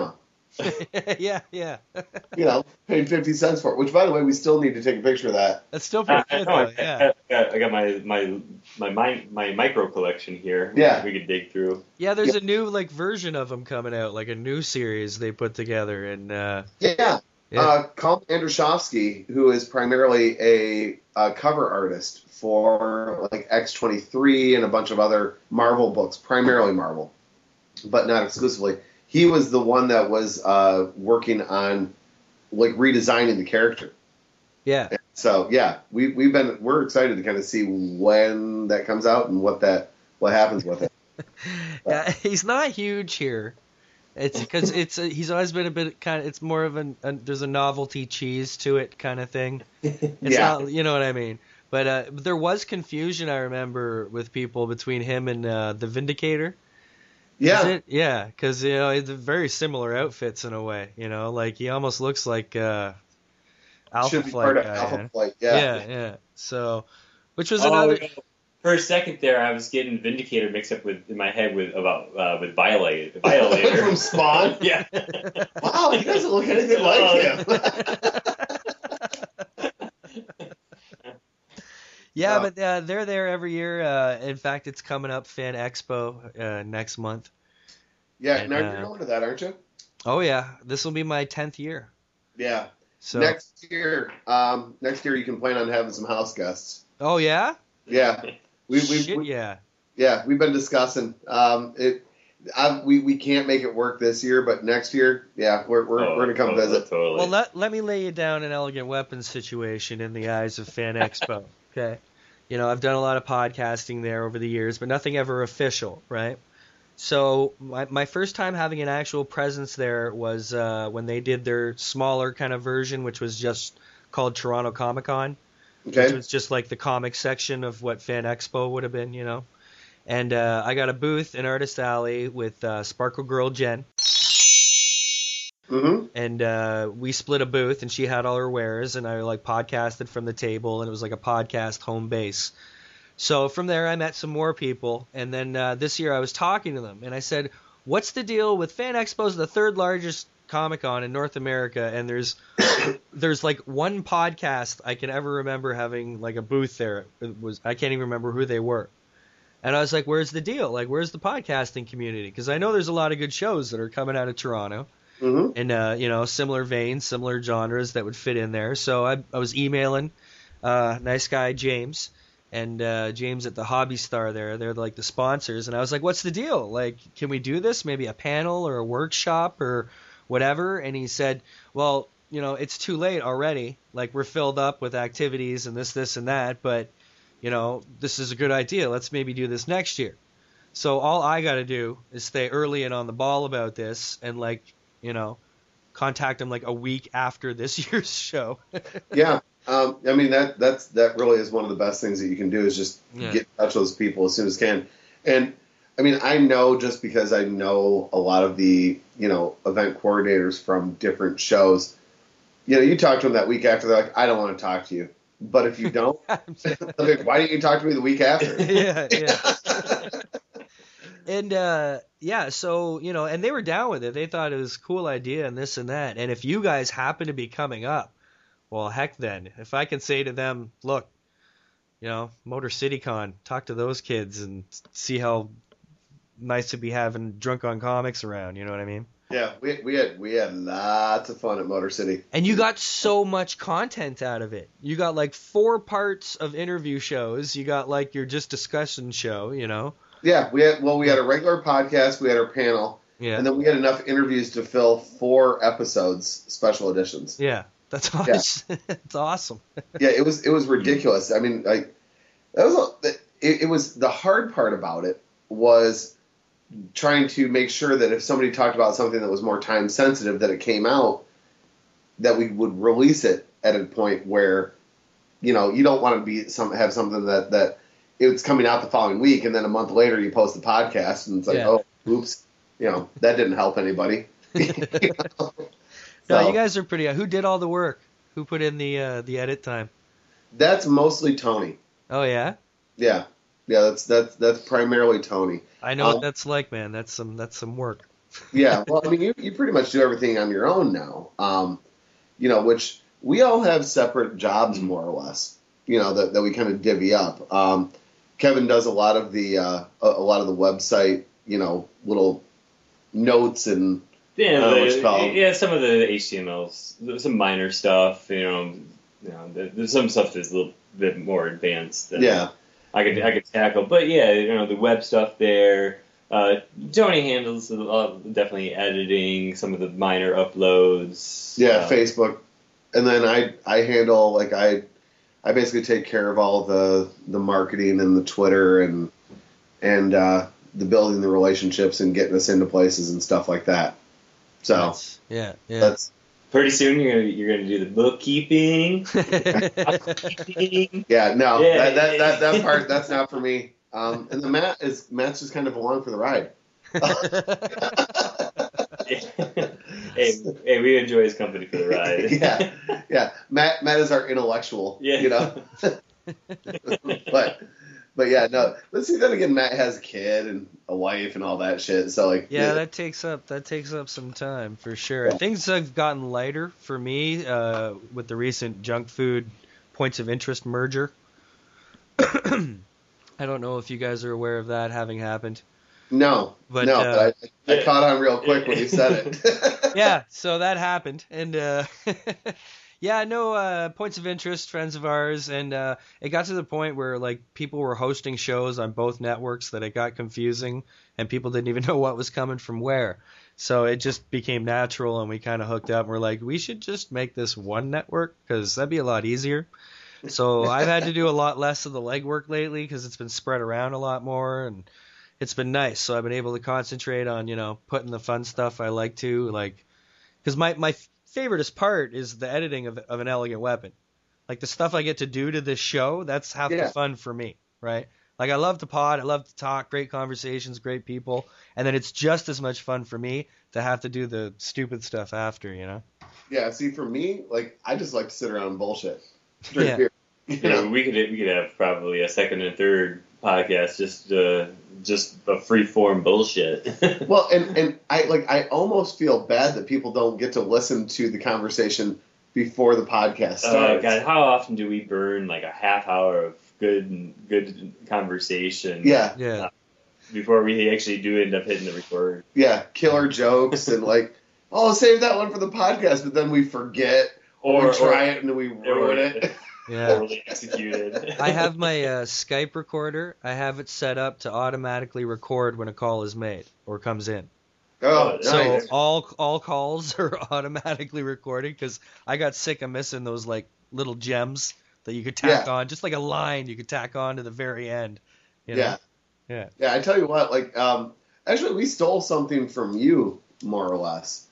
yeah.
You know, paid 50 cents for it. Which, by the way, we still need to take a picture of that.
That's still pretty good, though. Yeah.
I got my micro collection here.
Yeah.
We could dig through.
Yeah, there's a new like version of them coming out, like a new series they put together, and
Yeah. Colin Andruszowski, who is primarily a cover artist for like X-23 and a bunch of other Marvel books, primarily Marvel, but not exclusively. He was the one that was working on like redesigning the character.
Yeah.
And so yeah, we're excited to kind of see when that comes out and what happens with it.
Yeah, he's not huge here. It's because he's always been a bit kind of, it's more of there's a novelty cheese to it kind of thing. It's not, you know what I mean? But there was confusion, I remember, with people between him and the Vindicator.
Yeah.
Yeah, because, you know, it's very similar outfits in a way, you know, like he almost looks like Alpha
Should be
Flight
part of
guy.
Alpha Flight, yeah.
Yeah. So, which was another...
For a second there, I was getting Vindicator mixed up in my head with Violator.
From Spawn?
Yeah.
Wow, he doesn't look anything like him.
Yeah, but they're there every year. In fact, it's coming up, Fan Expo, next month.
Yeah,
And,
now you're going to that, aren't you?
Oh, yeah. This will be my 10th year.
Yeah.
So
Next year you can plan on having some house guests.
Oh, yeah?
Yeah.
Yeah.
Yeah, we've been discussing. We can't make it work this year, but next year, yeah, we're gonna come visit.
Totally.
Well, let me lay you down an Elegant Weapons situation in the eyes of Fan Expo. Okay. You know, I've done a lot of podcasting there over the years, but nothing ever official, right? So my first time having an actual presence there was when they did their smaller kind of version, which was just called Toronto Comic Con.
Okay.
Which was just like the comic section of what Fan Expo would have been, you know. And I got a booth in Artist Alley with Sparkle Girl Jen.
Mm-hmm.
And we split a booth, and she had all her wares, and I like podcasted from the table, and it was like a podcast home base. So from there, I met some more people, and then this year I was talking to them, and I said, "What's the deal with Fan Expo's the third largest Comic-Con in North America, and there's like one podcast I can ever remember having like a booth there. I can't even remember who they were." And I was like, "Where's the deal? Like, where's the podcasting community? Because I know there's a lot of good shows that are coming out of Toronto."
Mm-hmm.
And, you know, similar veins, similar genres that would fit in there. So I was emailing nice guy James and James at the Hobby Star there. They're like the sponsors. And I was like, "What's the deal? Like, can we do this? Maybe a panel or a workshop or whatever?" And he said, "Well, you know, it's too late already. Like, we're filled up with activities and this, and that. But, you know, this is a good idea. Let's maybe do this next year." So all I got to do is stay early and on the ball about this and, like, you know, contact him like a week after this year's show.
Yeah. I mean, that really is one of the best things that you can do is just get in touch with those people as soon as you can. And, I mean, I know just because I know a lot of the, you know, event coordinators from different shows, you know, you talk to them that week after, they're like, "I don't want to talk to you." But if you don't, like, why didn't you talk to me the week after?
Yeah. And, so, you know, and they were down with it. They thought it was a cool idea and this and that. And if you guys happen to be coming up, well, heck then. If I can say to them, "Look, you know, Motor City Con, talk to those kids and see how nice to be having Drunk on Comics around," you know what I mean?
Yeah, we had lots of fun at Motor City.
And you got so much content out of it. You got like 4 parts of interview shows. You got like your just discussion show, you know?
Yeah, we had a regular podcast, we had our panel, and then we had enough interviews to fill 4 episodes, special editions.
Yeah, that's awesome. It's awesome.
Yeah, it was ridiculous. I mean, like it was the hard part about it was trying to make sure that if somebody talked about something that was more time sensitive, that it came out, that we would release it at a point where, you know, you don't want to have something that it's coming out the following week, and then a month later you post the podcast, and it's like, oh, oops, you know, that didn't help anybody.
No, you guys are pretty. Who did all the work? Who put in the edit time?
That's mostly Tony.
Oh yeah.
Yeah. That's primarily Tony.
I know what that's like, man. That's some work.
Yeah, well, I mean, you pretty much do everything on your own now. Which we all have separate jobs more or less. That we kind of divvy up. Kevin does a lot of the website, little notes and
some of the HTMLs, some minor stuff. There's some stuff that's a little bit more advanced. That I could tackle, but the web stuff there. Tony handles definitely editing, some of the minor uploads.
Yeah, Facebook, and then I handle I basically take care of all the marketing and the Twitter and the building the relationships and getting us into places and stuff like that. So
that's
pretty soon you're gonna do the bookkeeping.
That part that's not for me. And the Matt's just kind of along for the ride.
hey, we enjoy his company for the ride.
yeah. Matt is our intellectual. But yeah, no. Let's see. Then again, Matt has a kid and a wife and all that shit. So
that takes up some time for sure. Yeah. Things have gotten lighter for me with the recent junk food points of interest merger. I don't know if you guys are aware of that having happened.
No, but I caught on real quick when you said it.
Yeah, so that happened, and points of interest, friends of ours, and it got to the point where people were hosting shows on both networks that it got confusing, and people didn't even know what was coming from where. So it just became natural, and we kind of hooked up, and we're like, we should just make this one network because that'd be a lot easier. So I've had to do a lot less of the legwork lately because it's been spread around a lot more, and it's been nice. So I've been able to concentrate on, putting the fun stuff I like to, because my favoriteest part is the editing of an Elegant Weapon. The stuff I get to do to this show, that's half the fun for me, right? I love the pod, I love to talk, great conversations, great people, and then it's just as much fun for me to have to do the stupid stuff after,
Yeah, see, for me, I just like to sit around and bullshit.
Yeah. We could have probably a second and third podcast just a free form bullshit.
Well, and I almost feel bad that people don't get to listen to the conversation before the podcast starts.
God, how often do we burn a half hour of good conversation?
Yeah.
Before we actually do end up hitting the record.
Yeah, killer jokes and save that one for the podcast, but then we forget or we try it and we ruin it.
Yeah.
Poorly executed.
I have my Skype recorder. I have it set up to automatically record when a call is made or comes in.
Oh,
so
nice.
all calls are automatically recorded because I got sick of missing those little gems that you could tack on, just like a line you could tack on to the very end.
Yeah. I tell you what, actually we stole something from you more or less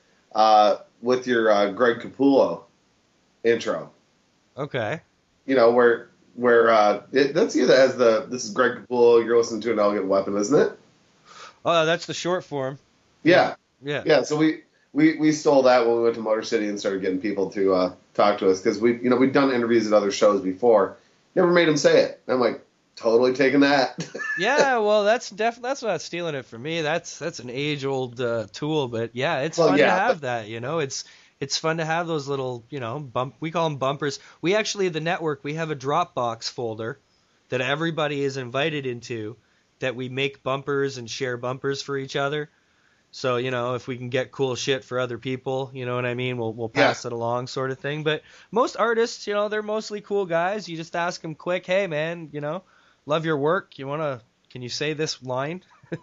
with your Greg Capullo intro.
Okay.
Where that's you that has this is Greg Capullo, you're listening to an Elegant Weapon, isn't it?
Oh, that's the short form.
Yeah. So we stole that when we went to Motor City and started getting people to talk to us because we'd done interviews at other shows before. Never made them say it. And I'm like, totally taking that.
Yeah, well, that's not stealing it from me. That's an age-old tool, but yeah, it's fun to have that. It's fun to have those little, we call them bumpers. We actually, the network, we have a Dropbox folder that everybody is invited into that we make bumpers and share bumpers for each other. So, if we can get cool shit for other people, you know what I mean? We'll pass it along sort of thing. But most artists, they're mostly cool guys. You just ask them quick, hey, man, love your work. Can you say this line?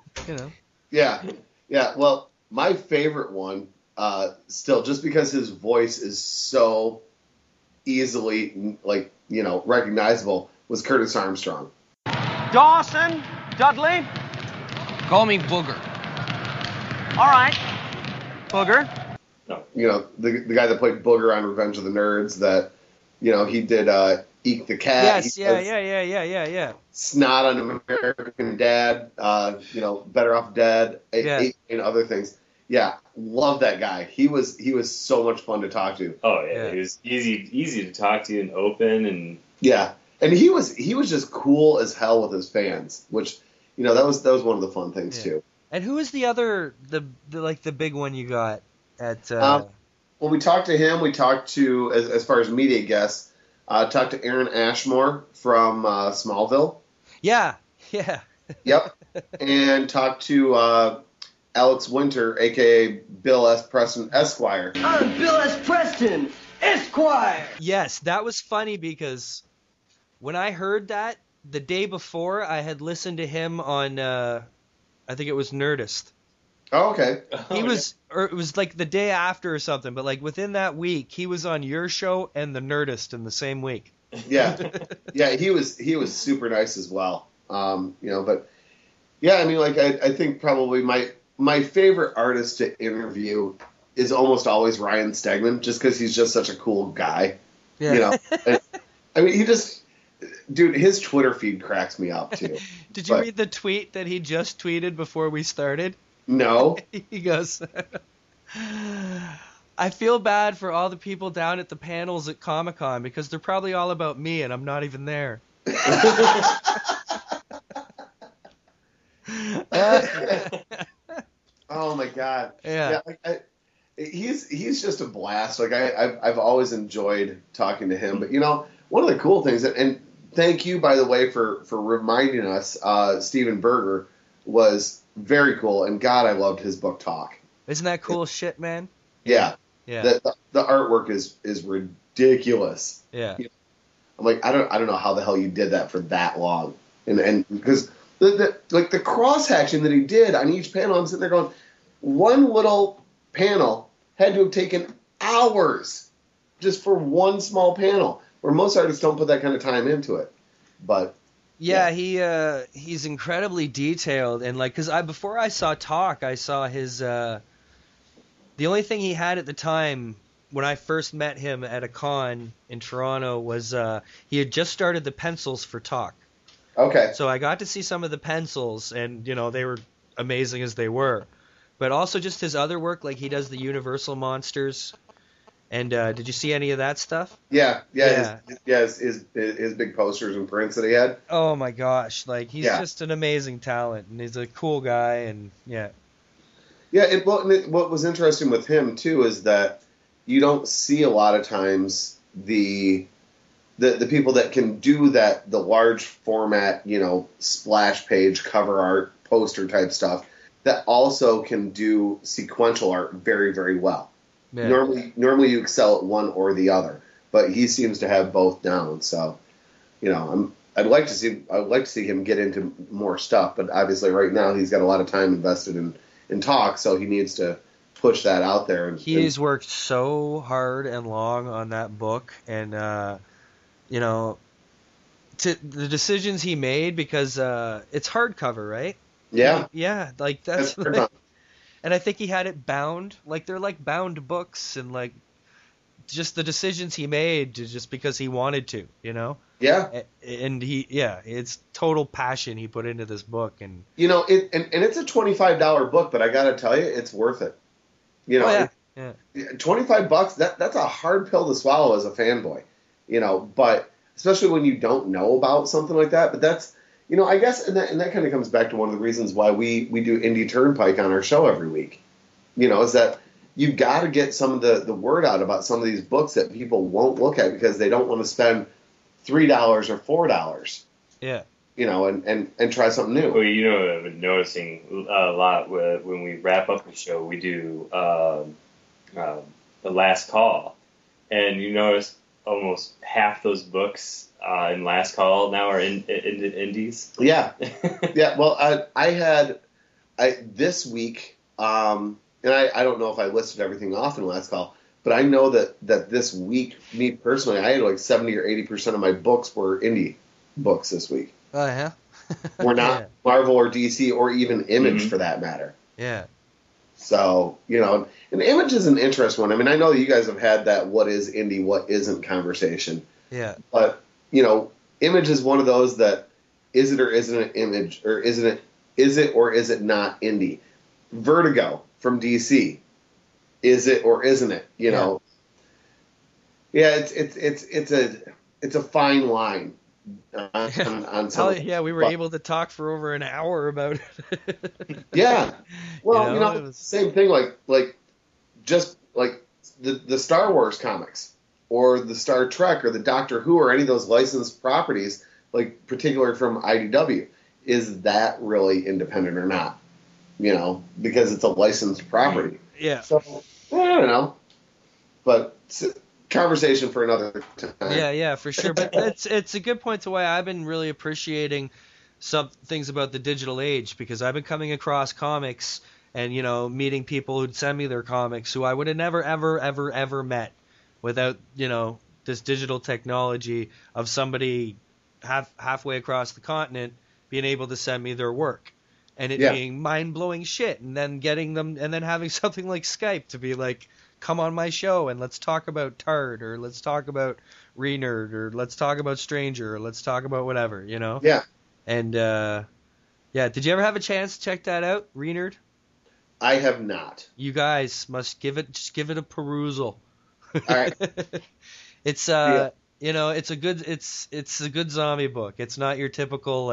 Yeah. Well, my favorite one, still, just because his voice is so easily, recognizable, was Curtis Armstrong.
Dawson, Dudley.
Call me Booger.
All right, Booger.
The guy that played Booger on Revenge of the Nerds. That, he did Eek the Cat.
Yes, yeah.
Snot on American Dad. Better Off Dead. And other things. Yeah, love that guy. He was so much fun to talk to.
Oh yeah, he was easy to talk to and open and.
Yeah, and he was just cool as hell with his fans, which that was one of the fun things too.
And who is the other the big one you got at?
Well, we talked to him. We talked to as far as media guests. Talked to Aaron Ashmore from Smallville.
Yeah.
Yep. And talked to Alex Winter, a.k.a. Bill S. Preston, Esquire.
I'm Bill S. Preston, Esquire.
Yes, that was funny because when I heard that the day before, I had listened to him on, I think it was Nerdist.
Oh, okay.
Or it was like the day after or something, but like within that week, he was on your show and the Nerdist in the same week.
Yeah. He was super nice as well. But yeah, I mean, like I think probably my favorite artist to interview is almost always Ryan Stegman, just because he's just such a cool guy.
Yeah.
I mean, dude, his Twitter feed cracks me up too.
Did you read the tweet that he just tweeted before we started?
No.
He goes, I feel bad for all the people down at the panels at Comic-Con because they're probably all about me and I'm not even there.
Oh my God!
Yeah,
he's just a blast. Like I've always enjoyed talking to him. But one of the cool things, and thank you by the way for reminding us, Steven Berger was very cool, and God, I loved his book talk.
Isn't that cool shit, man?
Yeah.
The
artwork is ridiculous.
Yeah.
I'm like, I don't know how the hell you did that for that long, and because. The cross hatching that he did on each panel, I'm sitting there going, one little panel had to have taken hours just for one small panel, where most artists don't put that kind of time into it. But
yeah. He's incredibly detailed, and like, because before I saw Talk, I saw his the only thing he had at the time when I first met him at a con in Toronto was he had just started the pencils for Talk.
Okay.
So I got to see some of the pencils, and they were amazing as they were. But also just his other work, like he does the Universal Monsters. And did you see any of that stuff?
Yeah. His big posters and prints that he had.
Oh my gosh, like he's just an amazing talent, and he's a cool guy, and yeah.
Yeah. What was interesting with him too is that you don't see a lot of times the people that can do that, the large format, splash page, cover art, poster type stuff, that also can do sequential art very, very well. Yeah. Normally you excel at one or the other, but he seems to have both down. So, I'd like to see him get into more stuff, but obviously right now he's got a lot of time invested in Talk, so he needs to push that out there.
He's worked so hard and long on that book, and to the decisions he made, because it's hardcover, right?
Yeah.
Yeah, like that's like, and I think he had it bound, like they're like bound books, and like just the decisions he made just because he wanted to,
Yeah.
And it's total passion he put into this book, and
it's a $25 book, but I got to tell you, it's worth it.
Yeah.
$25, that's a hard pill to swallow as a fanboy. But especially when you don't know about something like that. But that's, I guess, and that kind of comes back to one of the reasons why we do Indie Turnpike on our show every week. Is that you've got to get some of the word out about some of these books that people won't look at because they don't want to spend $3 or $4.
Yeah.
And try something new.
Well, I've been noticing a lot when we wrap up the show, we do the last call, and you notice almost half those books in Last Call now are in indies.
Yeah. Yeah. Well, I had this week, and I don't know if I listed everything off in Last Call, but I know that this week, me personally, I had like 70 or 80% of my books were indie books this week.
Oh, yeah?
We're not Marvel or DC or even Image for that matter.
Yeah.
So, and Image is an interesting one. I mean, I know you guys have had that what is indie, what isn't conversation.
Yeah.
But, Image is one of those that is it or isn't it Image, or is it or is it not indie? Vertigo from DC, is it or isn't it? Yeah, it's a fine line. on some.
Hell yeah, we were able to talk for over an hour about it.
Yeah. Well,
You know, it was-
same thing. Like just like the Star Wars comics, or the Star Trek, or the Doctor Who, or any of those licensed properties, like particularly from IDW. Is that really independent or not? Because it's a licensed property.
Yeah.
So I don't know, but it's a conversation for another time.
Yeah, for sure. But it's a good point to why I've been really appreciating some things about the digital age, because I've been coming across comics and meeting people who'd send me their comics who I would have never ever met without this digital technology of somebody halfway across the continent being able to send me their work. And it being mind-blowing shit, and then getting them, and then having something like Skype to be like, come on my show and let's talk about Tard, or let's talk about Renerd, or let's talk about Stranger, or let's talk about whatever,
Yeah.
And did you ever have a chance to check that out, Renerd?
I have not.
You guys must give it a perusal.
All right.
It's it's a good zombie book. It's not your typical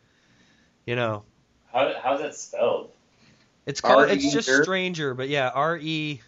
How's that spelled?
It's called. It's
R-E-Nerd?
just Stranger, but yeah, RENERD.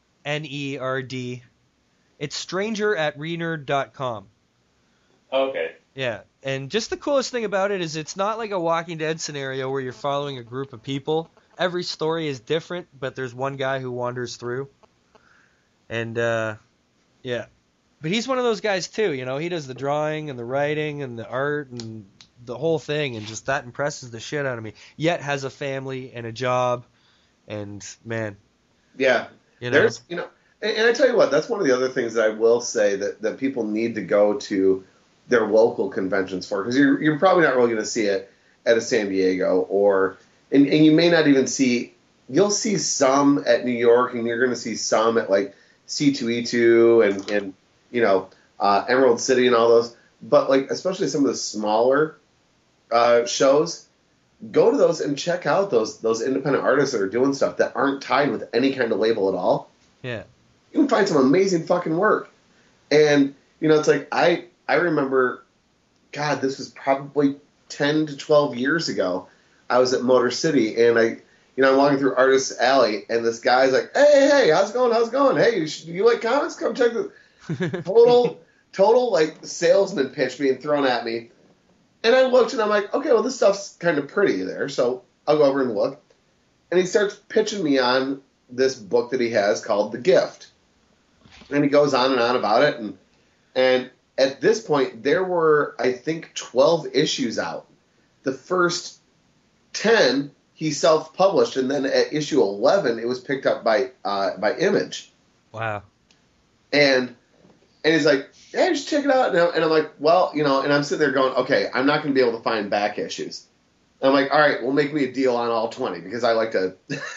It's Stranger at renerd.com.
Oh, okay.
Yeah, and just the coolest thing about it is it's not like a Walking Dead scenario where you're following a group of people. Every story is different, but there's one guy who wanders through. And yeah, but he's one of those guys too. He does the drawing and the writing and the art and the whole thing, and just that impresses the shit out of me. Yet has a family and a job, and man,
yeah, there's and I tell you what, that's one of the other things that I will say that people need to go to their local conventions for, because you're probably not really going to see it at a San Diego, and you may not even you'll see some at New York, and you're going to see some at like C2E2 and Emerald City and all those, but like especially some of the smaller shows, go to those and check out those independent artists that are doing stuff that aren't tied with any kind of label at all.
Yeah,
you can find some amazing fucking work. And it's like I remember, God, this was probably 10 to 12 years ago. I was at Motor City, and I'm walking through Artist Alley, and this guy's like, hey, how's it going? Hey, you like comics? Come check this. Total like salesman pitch being thrown at me. And I looked, and I'm like, okay, well, this stuff's kind of pretty there, so I'll go over and look. And he starts pitching me on this book that he has called The Gift. And he goes on and on about it. And at this point, there were, I think, 12 issues out. The first 10 he self-published, and then at issue 11, it was picked up by Image.
Wow.
And he's like, yeah, just check it out. And I'm like, well, and I'm sitting there going, okay, I'm not going to be able to find back issues. And I'm like, all right, well, make me a deal on all 20, because I like to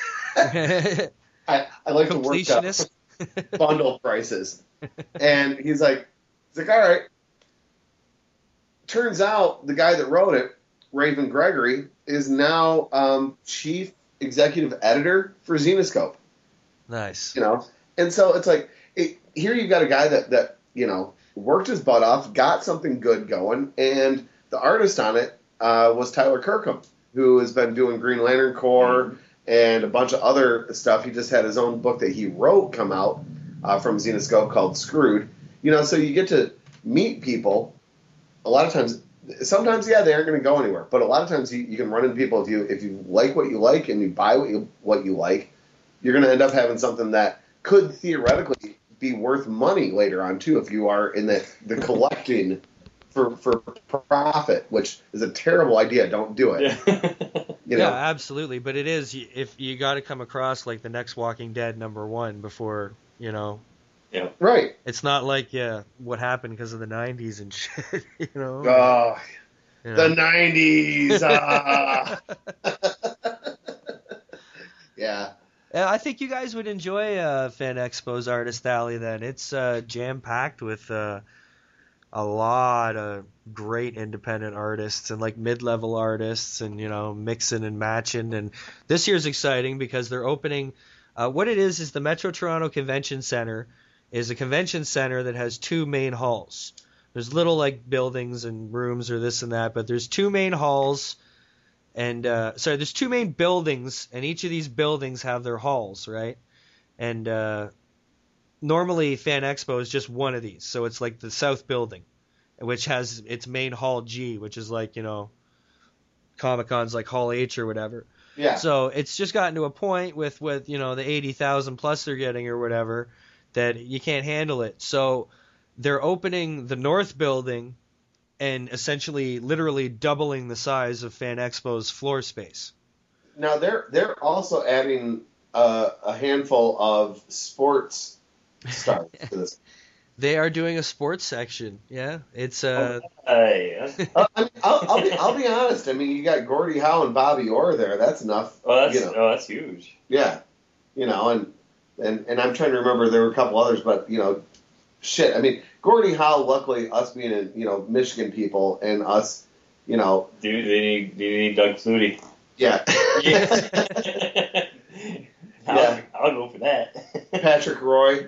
I like to work up bundle prices. And he's like, all right. Turns out the guy that wrote it, Raven Gregory, is now chief executive editor for Zenescope.
Nice.
And so it's like, here you've got a guy that worked his butt off, got something good going, and the artist on it was Tyler Kirkham, who has been doing Green Lantern Corps and a bunch of other stuff. He just had his own book that he wrote come out from Zenescope called Screwed. So you get to meet people. A lot of times, sometimes, they aren't going to go anywhere, but a lot of times you can run into people if you like what you like and you buy what you like, you're going to end up having something that could theoretically be worth money later on too, if you are in the collecting for profit, which is a terrible idea. Don't do it.
Yeah, absolutely. But it is, if you got to come across like the next Walking Dead #1 before
Yeah. Right.
It's not like what happened because of the 90s and shit.
Oh, the 90s. Yeah.
I think you guys would enjoy Fan Expo's Artist Alley then. It's jam-packed with a lot of great independent artists and like mid-level artists and, mixing and matching. And this year's exciting because they're opening what it is the Metro Toronto Convention Center is a convention center that has two main halls. There's little like buildings and rooms or this and that, but there's two main halls, and there's two main buildings, and each of these buildings have their halls, right? And normally Fan Expo is just one of these, so it's like the South Building, which has its main hall G, which is like, you know, Comic-Con's like Hall H or whatever.
Yeah.
So it's just gotten to a point with you know, the 80,000 plus they're getting or whatever that you can't handle it. So they're opening the North Building and essentially literally doubling the size of Fan Expo's floor space.
Now they're also adding a handful of sports stars to this.
They are doing a sports section. Yeah, it's
I'll be honest. I mean, you got Gordie Howe and Bobby Orr there. That's enough.
That's huge.
Yeah, you know, and I'm trying to remember. There were a couple others, but you know, shit. I mean, Gordie Howe. Luckily, us being Michigan people and us, you know,
do you need Doug Flutie?
Yeah.
Yeah. I'll go for that.
Patrick Roy.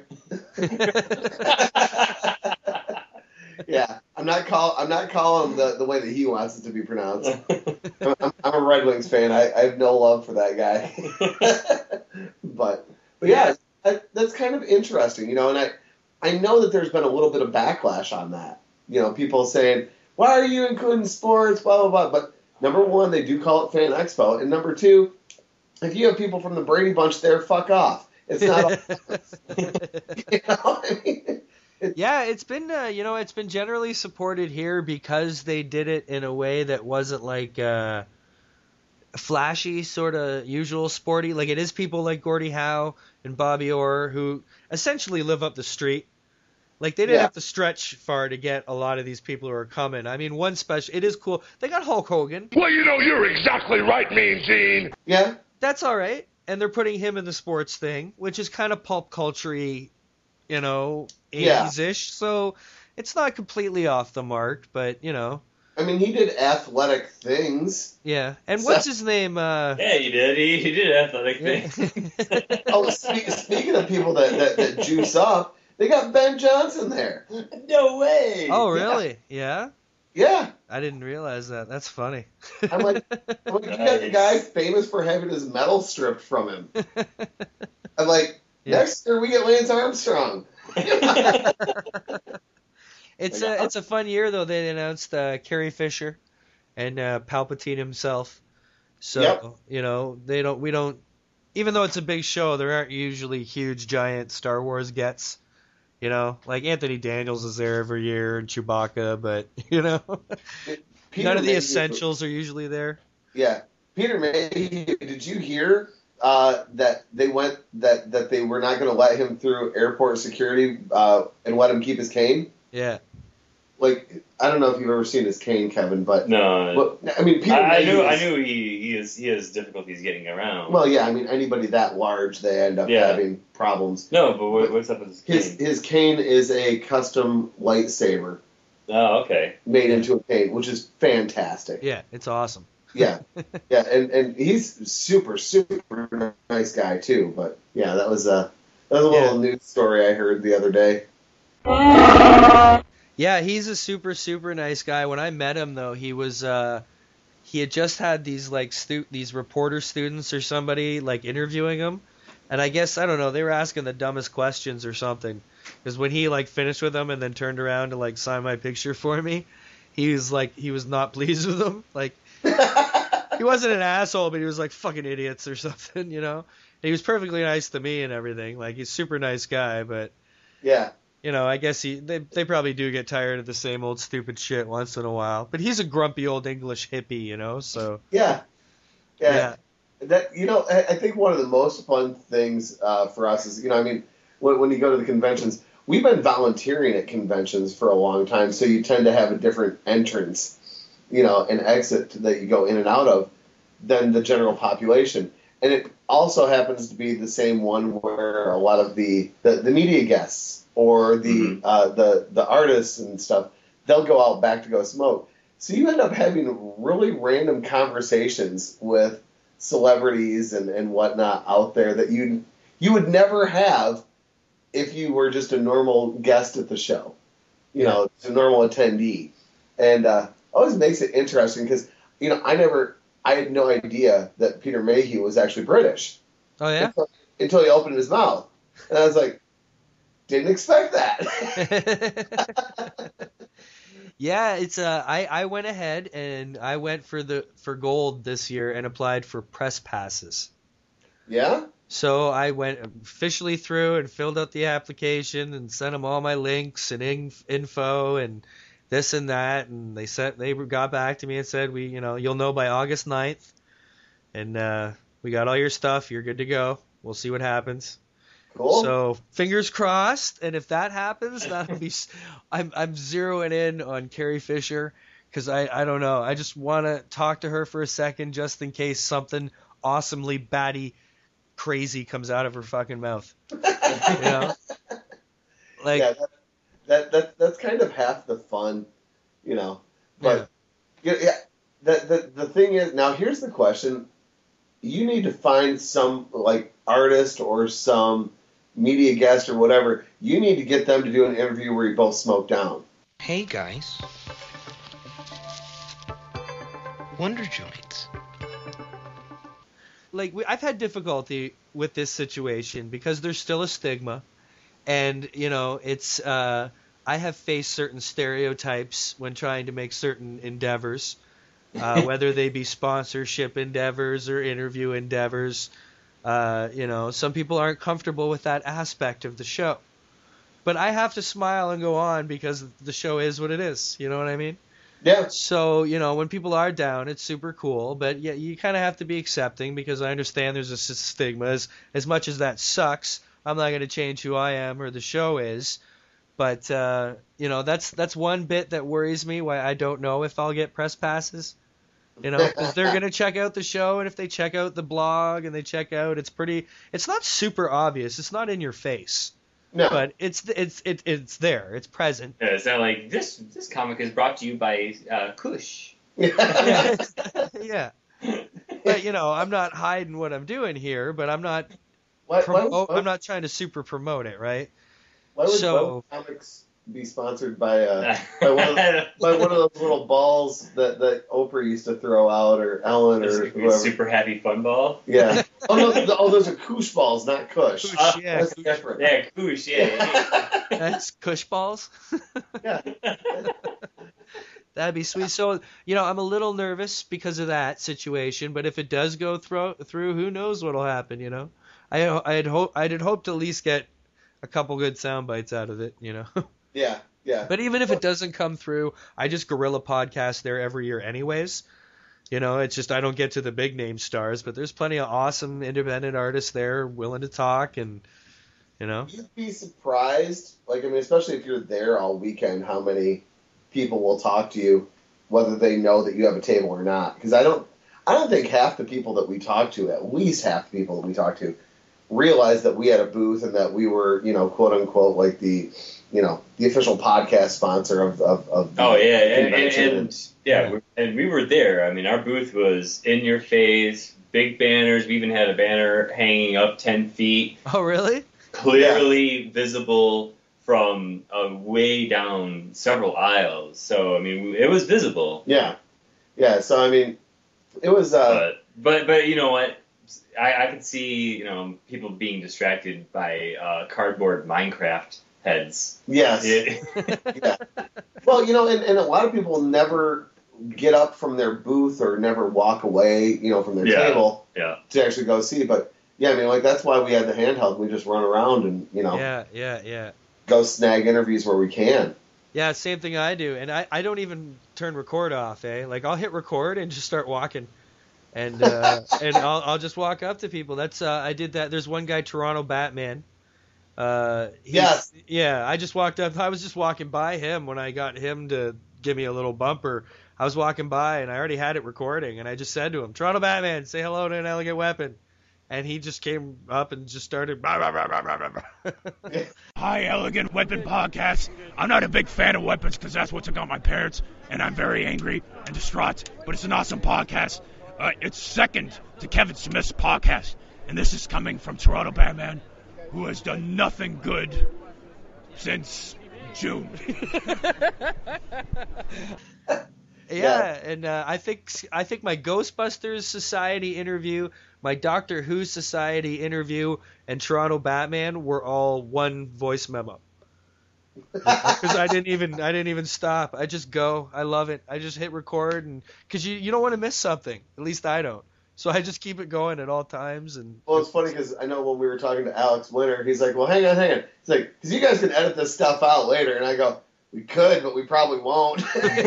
Yeah, I'm not calling him the way that he wants it to be pronounced. I'm a Red Wings fan. I have no love for that guy. but yeah, that's kind of interesting, you know. And I know that there's been a little bit of backlash on that. You know, people saying, "Why are you including sports?" Blah blah blah. But number one, they do call it Fan Expo, and number two, if you have people from the Brady Bunch there, fuck off. It's not. You know, I mean.
Yeah, it's been it's been generally supported here because they did it in a way that wasn't like flashy, sort of usual sporty. Like it is people like Gordie Howe and Bobby Orr who essentially live up the street. Like they didn't have to stretch far to get a lot of these people who are coming. I mean, one special, it is cool. They got Hulk Hogan.
Well, you know, you're exactly right, Mean Gene.
Yeah,
that's all right. And they're putting him in the sports thing, which is kind of pulp culture-y. You know, 80s-ish, so it's not completely off the mark, but, you know.
I mean, he did athletic things.
Yeah, and what's his name?
Yeah, he did. He did athletic things.
Oh, speaking of people that juice up, they got Ben Johnson there.
No way.
Oh, really? Yeah?
Yeah.
I didn't realize that. That's funny.
I'm like, you got the guy famous for having his medal stripped from him. I'm like... Yeah. Next year we get Lance Armstrong.
It's a fun year though. They announced Carrie Fisher and Palpatine himself. So you know we don't even though it's a big show, there aren't usually huge giant Star Wars gets. You know, like Anthony Daniels is there every year and Chewbacca, but you know, none of the essentials are usually there.
Yeah, Peter Mayhew. Did you hear? That they were not going to let him through airport security and let him keep his cane.
Yeah.
Like I don't know if you've ever seen his cane, Kevin, but
no.
But, I mean, Peter
I knew he has difficulties getting around.
Well, yeah. I mean, anybody that large, they end up having problems.
No, but what's up with his cane?
His cane is a custom lightsaber.
Oh, okay.
Made into a cane, which is fantastic.
Yeah, it's awesome.
Yeah, and he's super nice guy too. But yeah, that was a little news story I heard the other day.
Yeah, he's a super nice guy. When I met him though, he was he had just had these like these reporter students or somebody like interviewing him, and I guess I don't know, they were asking the dumbest questions or something. Because when he like finished with them and then turned around to like sign my picture for me, he was not pleased with them. Like. He wasn't an asshole, but he was like fucking idiots or something, you know. And he was perfectly nice to me and everything. Like he's a super nice guy, but
yeah,
you know, I guess they probably do get tired of the same old stupid shit once in a while. But he's a grumpy old English hippie, you know. So
yeah. That I think one of the most fun things for us is I mean when you go to the conventions, we've been volunteering at conventions for a long time, so you tend to have a different entrance. An exit that you go in and out of than the general population. And it also happens to be the same one where a lot of the media guests or the artists and stuff, they'll go out back to go smoke. So you end up having really random conversations with celebrities and whatnot out there that you would never have if you were just a normal guest at the show. you know, to a normal attendee. And always makes it interesting because, you know, I had no idea that Peter Mayhew was actually British.
Oh, yeah?
Until he opened his mouth. And I was like, didn't expect that.
Yeah, it's I went ahead and I went for gold this year and applied for press passes.
Yeah?
So I went officially through and filled out the application and sent them all my links and info and this and that, and they got back to me and said, you'll know by August 9th, and we got all your stuff, you're good to go. We'll see what happens.
Cool.
So fingers crossed, and if that happens, that'll be. I'm zeroing in on Carrie Fisher because I don't know. I just want to talk to her for a second just in case something awesomely batty, crazy comes out of her fucking mouth. You know, like
that's kind of half the fun, you know. But the thing is, now here's the question: you need to find some like artist or some media guest or whatever, you need to get them to do an interview where you both smoke down.
Hey guys. Wonder Joints.
Like, I've had difficulty with this situation because there's still a stigma, and, you know, it's, I have faced certain stereotypes when trying to make certain endeavors, whether they be sponsorship endeavors or interview endeavors. You know, some people aren't comfortable with that aspect of the show. But I have to smile and go on because the show is what it is. You know what I mean?
Yeah.
So, you know, when people are down, it's super cool. But yeah, you kind of have to be accepting because I understand there's a stigma. As much as that sucks, I'm not going to change who I am or the show is. But, you know, that's one bit that worries me, why I don't know if I'll get press passes. You know, if they're going to check out the show, and if they check out the blog and they check out, it's not super obvious. It's not in your face.
No.
But it's there. It's present.
Yeah, it's not like this comic is brought to you by Kush.
Yeah. But, you know, I'm not hiding what I'm doing here, but I'm not I'm not trying to super promote it, right?
Why would comics be sponsored by one of those little balls that Oprah used to throw out, or Ellen, or whoever?
Super happy fun ball.
Yeah. Those are Kush balls, not Kush.
Yeah,
that's different.
Yeah, Kush. Yeah.
That's Kush balls.
Yeah.
That'd be sweet. So, you know, I'm a little nervous because of that situation, but if it does go through, who knows what'll happen? You know, I'd hoped to at least get a couple good sound bites out of it. You know.
Yeah, yeah.
But even if it doesn't come through, I just guerrilla podcast there every year anyways. You know, it's just I don't get to the big name stars, but there's plenty of awesome independent artists there willing to talk, and, you know.
You'd be surprised, like, I mean, especially if you're there all weekend, how many people will talk to you, whether they know that you have a table or not. Because I don't think half the people that we talk to, at least half the people that we talk to, realize that we had a booth and that we were, you know, quote unquote, like the official podcast sponsor of
the and we were there. I mean, our booth was in your face, big banners. We even had a banner hanging up 10 feet.
Oh, really?
Clearly visible from way down several aisles. So, I mean, it was visible.
Yeah. Yeah, so, I mean, it was...
But you know what? I could see, you know, people being distracted by cardboard Minecraft heads.
Yes. Yeah. Well, you know, and a lot of people never get up from their booth or never walk away, you know, from their table to actually go see. But, yeah, I mean, like, that's why we had the handheld. We just run around and, you know, go snag interviews where we can.
Yeah, same thing I do. And I don't even turn record off, Like, I'll hit record and just start walking. And I'll just walk up to people. That's I did that. There's one guy, Toronto Batman.
Yes.
Yeah, I just walked up. I was just walking by him when I got him to give me a little bumper. I was walking by, and I already had it recording, and I just said to him, Toronto Batman, say hello to an elegant weapon. And he just came up and just started...
Hi, Elegant Weapon Podcast. I'm not a big fan of weapons because that's what took out my parents, and I'm very angry and distraught, but it's an awesome podcast. It's second to Kevin Smith's podcast, and this is coming from Toronto Batman, who has done nothing good since June.
Yeah, and I think my Ghostbusters Society interview, my Doctor Who Society interview, and Toronto Batman were all one voice memo. Because I didn't even stop. I just go. I love it. I just hit record, and because you don't want to miss something. At least I don't. So I just keep it going at all times. And
well, it's funny because I know when we were talking to Alex Winter, he's like, "Well, hang on." He's like, "Because you guys can edit this stuff out later," and I go, "We could, but we probably won't."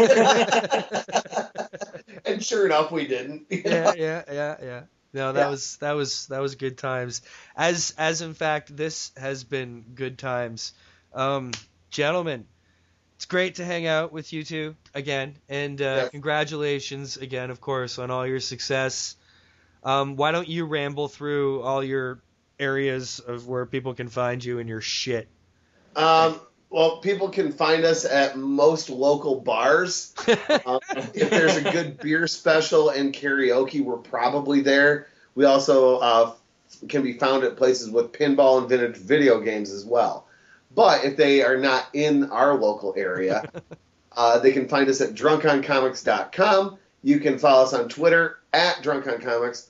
And sure enough, we didn't.
Yeah. No, that was good times. As in fact, this has been good times. Gentlemen, it's great to hang out with you two again, and congratulations again, of course, on all your success. Why don't you ramble through all your areas of where people can find you and your shit?
Well, people can find us at most local bars. If there's a good beer special and karaoke, we're probably there. We also can be found at places with pinball and vintage video games as well. But if they are not in our local area, they can find us at drunkoncomics.com. You can follow us on Twitter at drunkoncomics,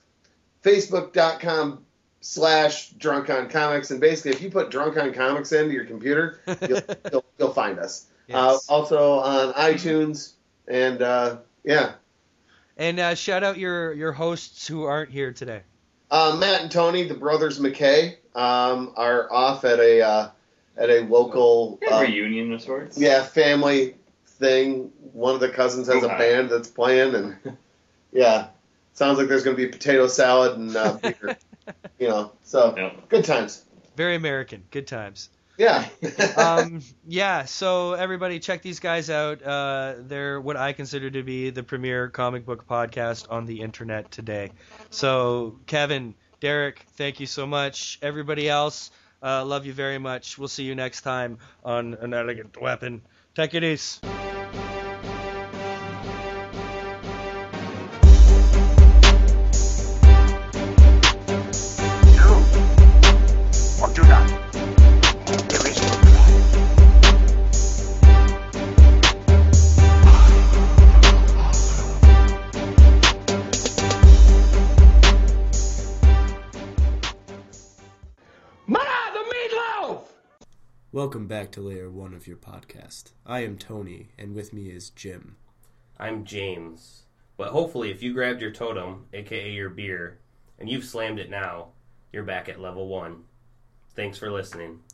facebook.com/drunkoncomics. And basically, if you put drunkoncomics into your computer, you'll find us. Yes. Also on iTunes, and yeah.
And shout out your hosts who aren't here today.
Matt and Tony, the brothers McKay, are off at a local
reunion of sorts.
Yeah, family thing. One of the cousins has a band that's playing, and yeah, sounds like there's going to be potato salad and beer. So good times.
Very American. Good times.
Yeah.
Yeah. So everybody, check these guys out. They're what I consider to be the premier comic book podcast on the internet today. So Kevin, Derek, thank you so much. Everybody else. Love you very much. We'll see you next time on An Elegant Weapon. Take it easy.
Or do not. There is no
Welcome back to Layer 1 of your podcast. I am Tony, and with me is Jim.
I'm James. But hopefully if you grabbed your totem, aka your beer, and you've slammed it now, you're back at level 1. Thanks for listening.